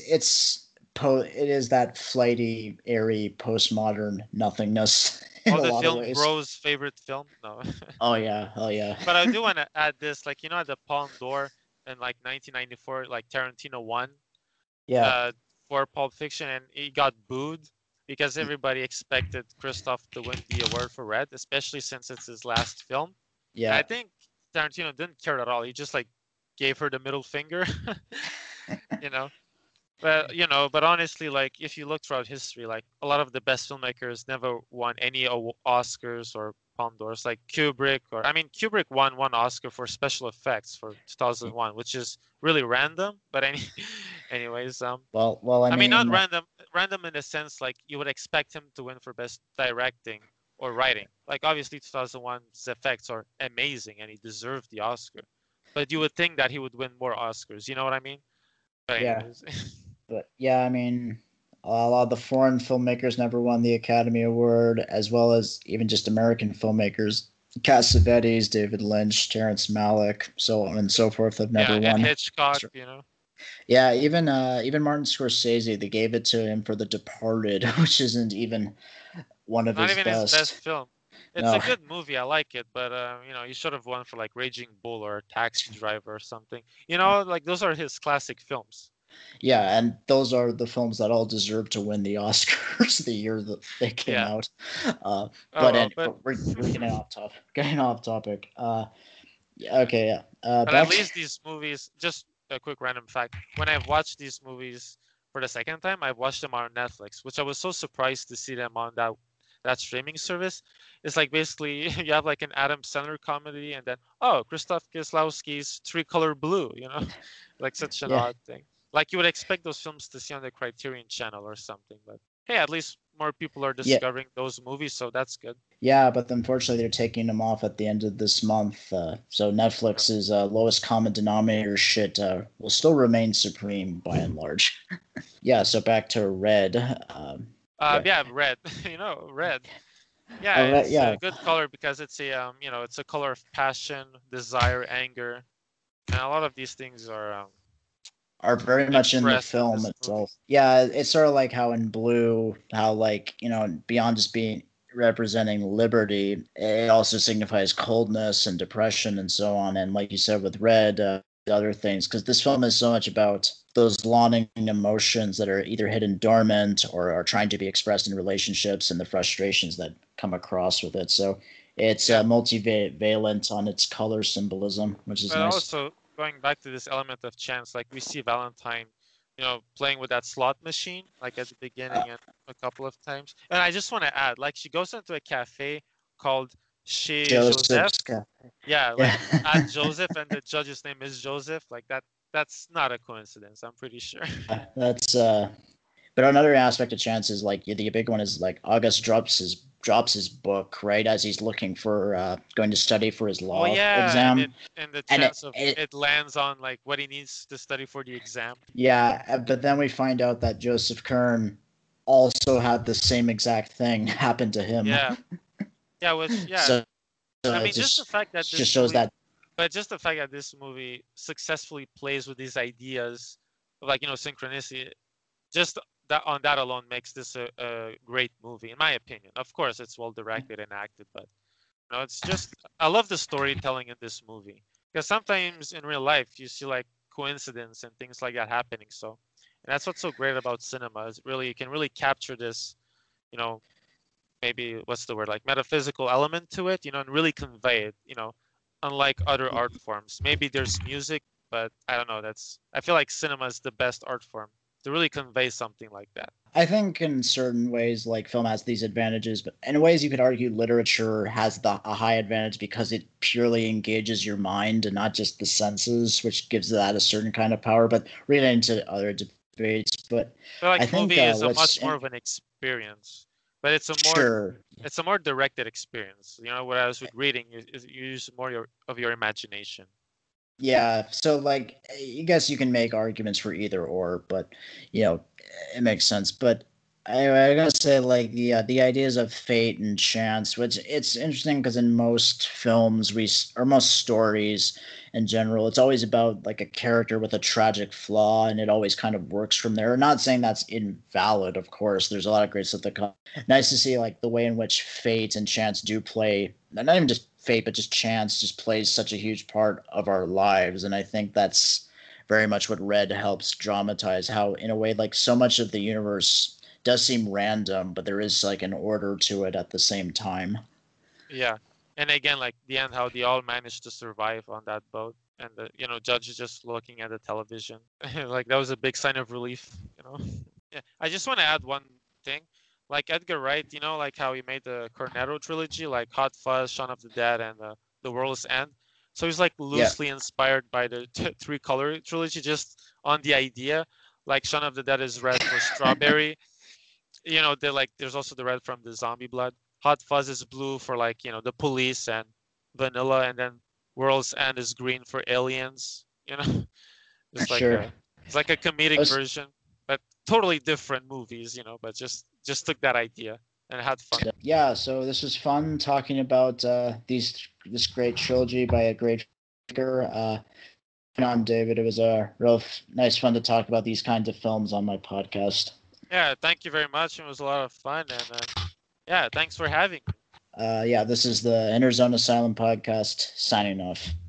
it is that flighty, airy, postmodern nothingness in Oh, a the lot of film ways. Bro's favorite film? No. Oh yeah, oh yeah. But I do want to add this, like at the Palme d'Or in like 1994, like Tarantino won Yeah, uh, for Pulp Fiction, and he got booed because everybody expected Christoph to win the award for Red, especially since it's his last film. And I yeah. think Tarantino didn't care at all. He just like gave her the middle finger, you know. But honestly, like if you look throughout history, like a lot of the best filmmakers never won any Oscars or Palme d'Ors. Like Kubrick, or I mean, Kubrick won one Oscar for special effects for 2001, which is really random. But anyways, Well, I I mean, not mean, random in the sense like you would expect him to win for best directing or writing. Like obviously 2001's effects are amazing and he deserved the Oscar, but you would think that he would win more Oscars. You know what I mean? But yeah. anyways. But yeah, I mean, a lot of the foreign filmmakers never won the Academy Award, as well as even just American filmmakers. Cassavetes, David Lynch, Terrence Malick, so on and so forth have Yeah, never and won. Hitchcock, So, Yeah, even Martin Scorsese, they gave it to him for The Departed, which isn't even one of Not his even his best best. film. It's a No, good movie. I like it, but he should have won for like Raging Bull or Taxi Driver or something. Like those are his classic films. yeah, and those are the films that all deserve to win the Oscars the year that they came Yeah. out. Oh well, But we're getting off topic. Getting off topic. Yeah, okay, yeah. but at Back. least these movies. Just a quick random fact: when I've watched these movies for the second time, I've watched them on Netflix, which I was so surprised to see them on that streaming service. It's like basically you have like an Adam Sandler comedy, and then Christoph Kieslowski's Three Color Blue. Like such an Yeah, odd thing. Like you would expect those films to see on the Criterion Channel or something, but hey, at least more people are yeah, discovering those movies, so that's good. yeah. But unfortunately, they're taking them off at the end of this month. So Netflix's lowest common denominator shit will still remain supreme by and large. Yeah. So back to Red. Yeah. Yeah, red. Red. Yeah, it's Yeah, a good color because it's it's a color of passion, desire, anger, and a lot of these things are very much in the expressed in film this movie. itself. Yeah, it's sort of like how in Blue, how like beyond just being representing liberty, it also signifies coldness and depression and so on. And like you said with Red, other things, because this film is so much about those longing emotions that are either hidden dormant or are trying to be expressed in relationships and the frustrations that come across with it. So it's Yeah, multivalent on its color symbolism, which is but nice. also going back to this element of chance, like we see Valentine, playing with that slot machine, like at the beginning Uh, and a couple of times. And I just want to add, like she goes into a cafe called Chez Joseph. Joseph's Yeah, like yeah. at Joseph, and the judge's name is Joseph. Like that. That's not a coincidence. I'm pretty sure. That's but another aspect of chance is like the big one is like August drops his book right as he's looking for going to study for his Oh law yeah, exam. and the And chance of it lands on like what he needs to study for the exam. yeah, but then we find out that Joseph Kern also had the same exact thing happen to him. Yeah, yeah, which yeah. So, so I it mean, just the fact that this just shows movie, that. but just the fact that this movie successfully plays with these ideas of like synchronicity, just that on that alone makes this a great movie in my opinion. Of course, it's well directed and acted, but it's just I love the storytelling in this movie because sometimes in real life you see like coincidence and things like that happening. So, and that's what's so great about cinema is really you can really capture this, you know, maybe what's the word like metaphysical element to it, and really convey it. Unlike other art forms, maybe there's music, but I don't know. I feel like cinema is the best art form to really convey something like that. I think in certain ways, like film has these advantages, but in ways you could argue literature has a high advantage because it purely engages your mind and not just the senses, which gives that a certain kind of power. But we're getting into other debates. But But I like think movie is a what's much more of an experience, but sure, it's a more directed experience. Whereas with reading, you use more of your imagination. yeah. So like, I guess you can make arguments for either or, but you know, it makes sense. But I gotta say, like the ideas of fate and chance, which it's interesting because in most films or most stories in general, it's always about like a character with a tragic flaw, and it always kind of works from there. Not saying that's invalid, of course. There's a lot of great stuff that come. Nice to see like the way in which fate and chance do play. Not even just fate, but just chance just plays such a huge part of our lives, and I think that's very much what Red helps dramatize. How in a way, like so much of the universe does seem random, but there is like an order to it at the same time. Yeah, and again, like the end, how they all managed to survive on that boat, and the judge is just looking at the television, like that was a big sign of relief. Yeah, I just want to add one thing, like Edgar Wright, like how he made the Cornetto trilogy, like Hot Fuzz, Shaun of the Dead, and The World's End. So he's like Yeah, loosely inspired by the Three Color trilogy, just on the idea. Like Shaun of the Dead is red for strawberry, they like there's also the red from the zombie blood. Hot Fuzz is blue for like the police and vanilla, and then World's End is green for aliens. It's like sure. a I comedic was, version, but totally different movies. But just took that idea and had fun. yeah, so this was fun talking about this great trilogy by a great figure. on, David. It was a real nice fun to talk about these kinds of films on my podcast. Yeah, thank you very much. It was a lot of fun, and yeah, thanks for having me. Yeah, this is the Interzone Asylum podcast signing off.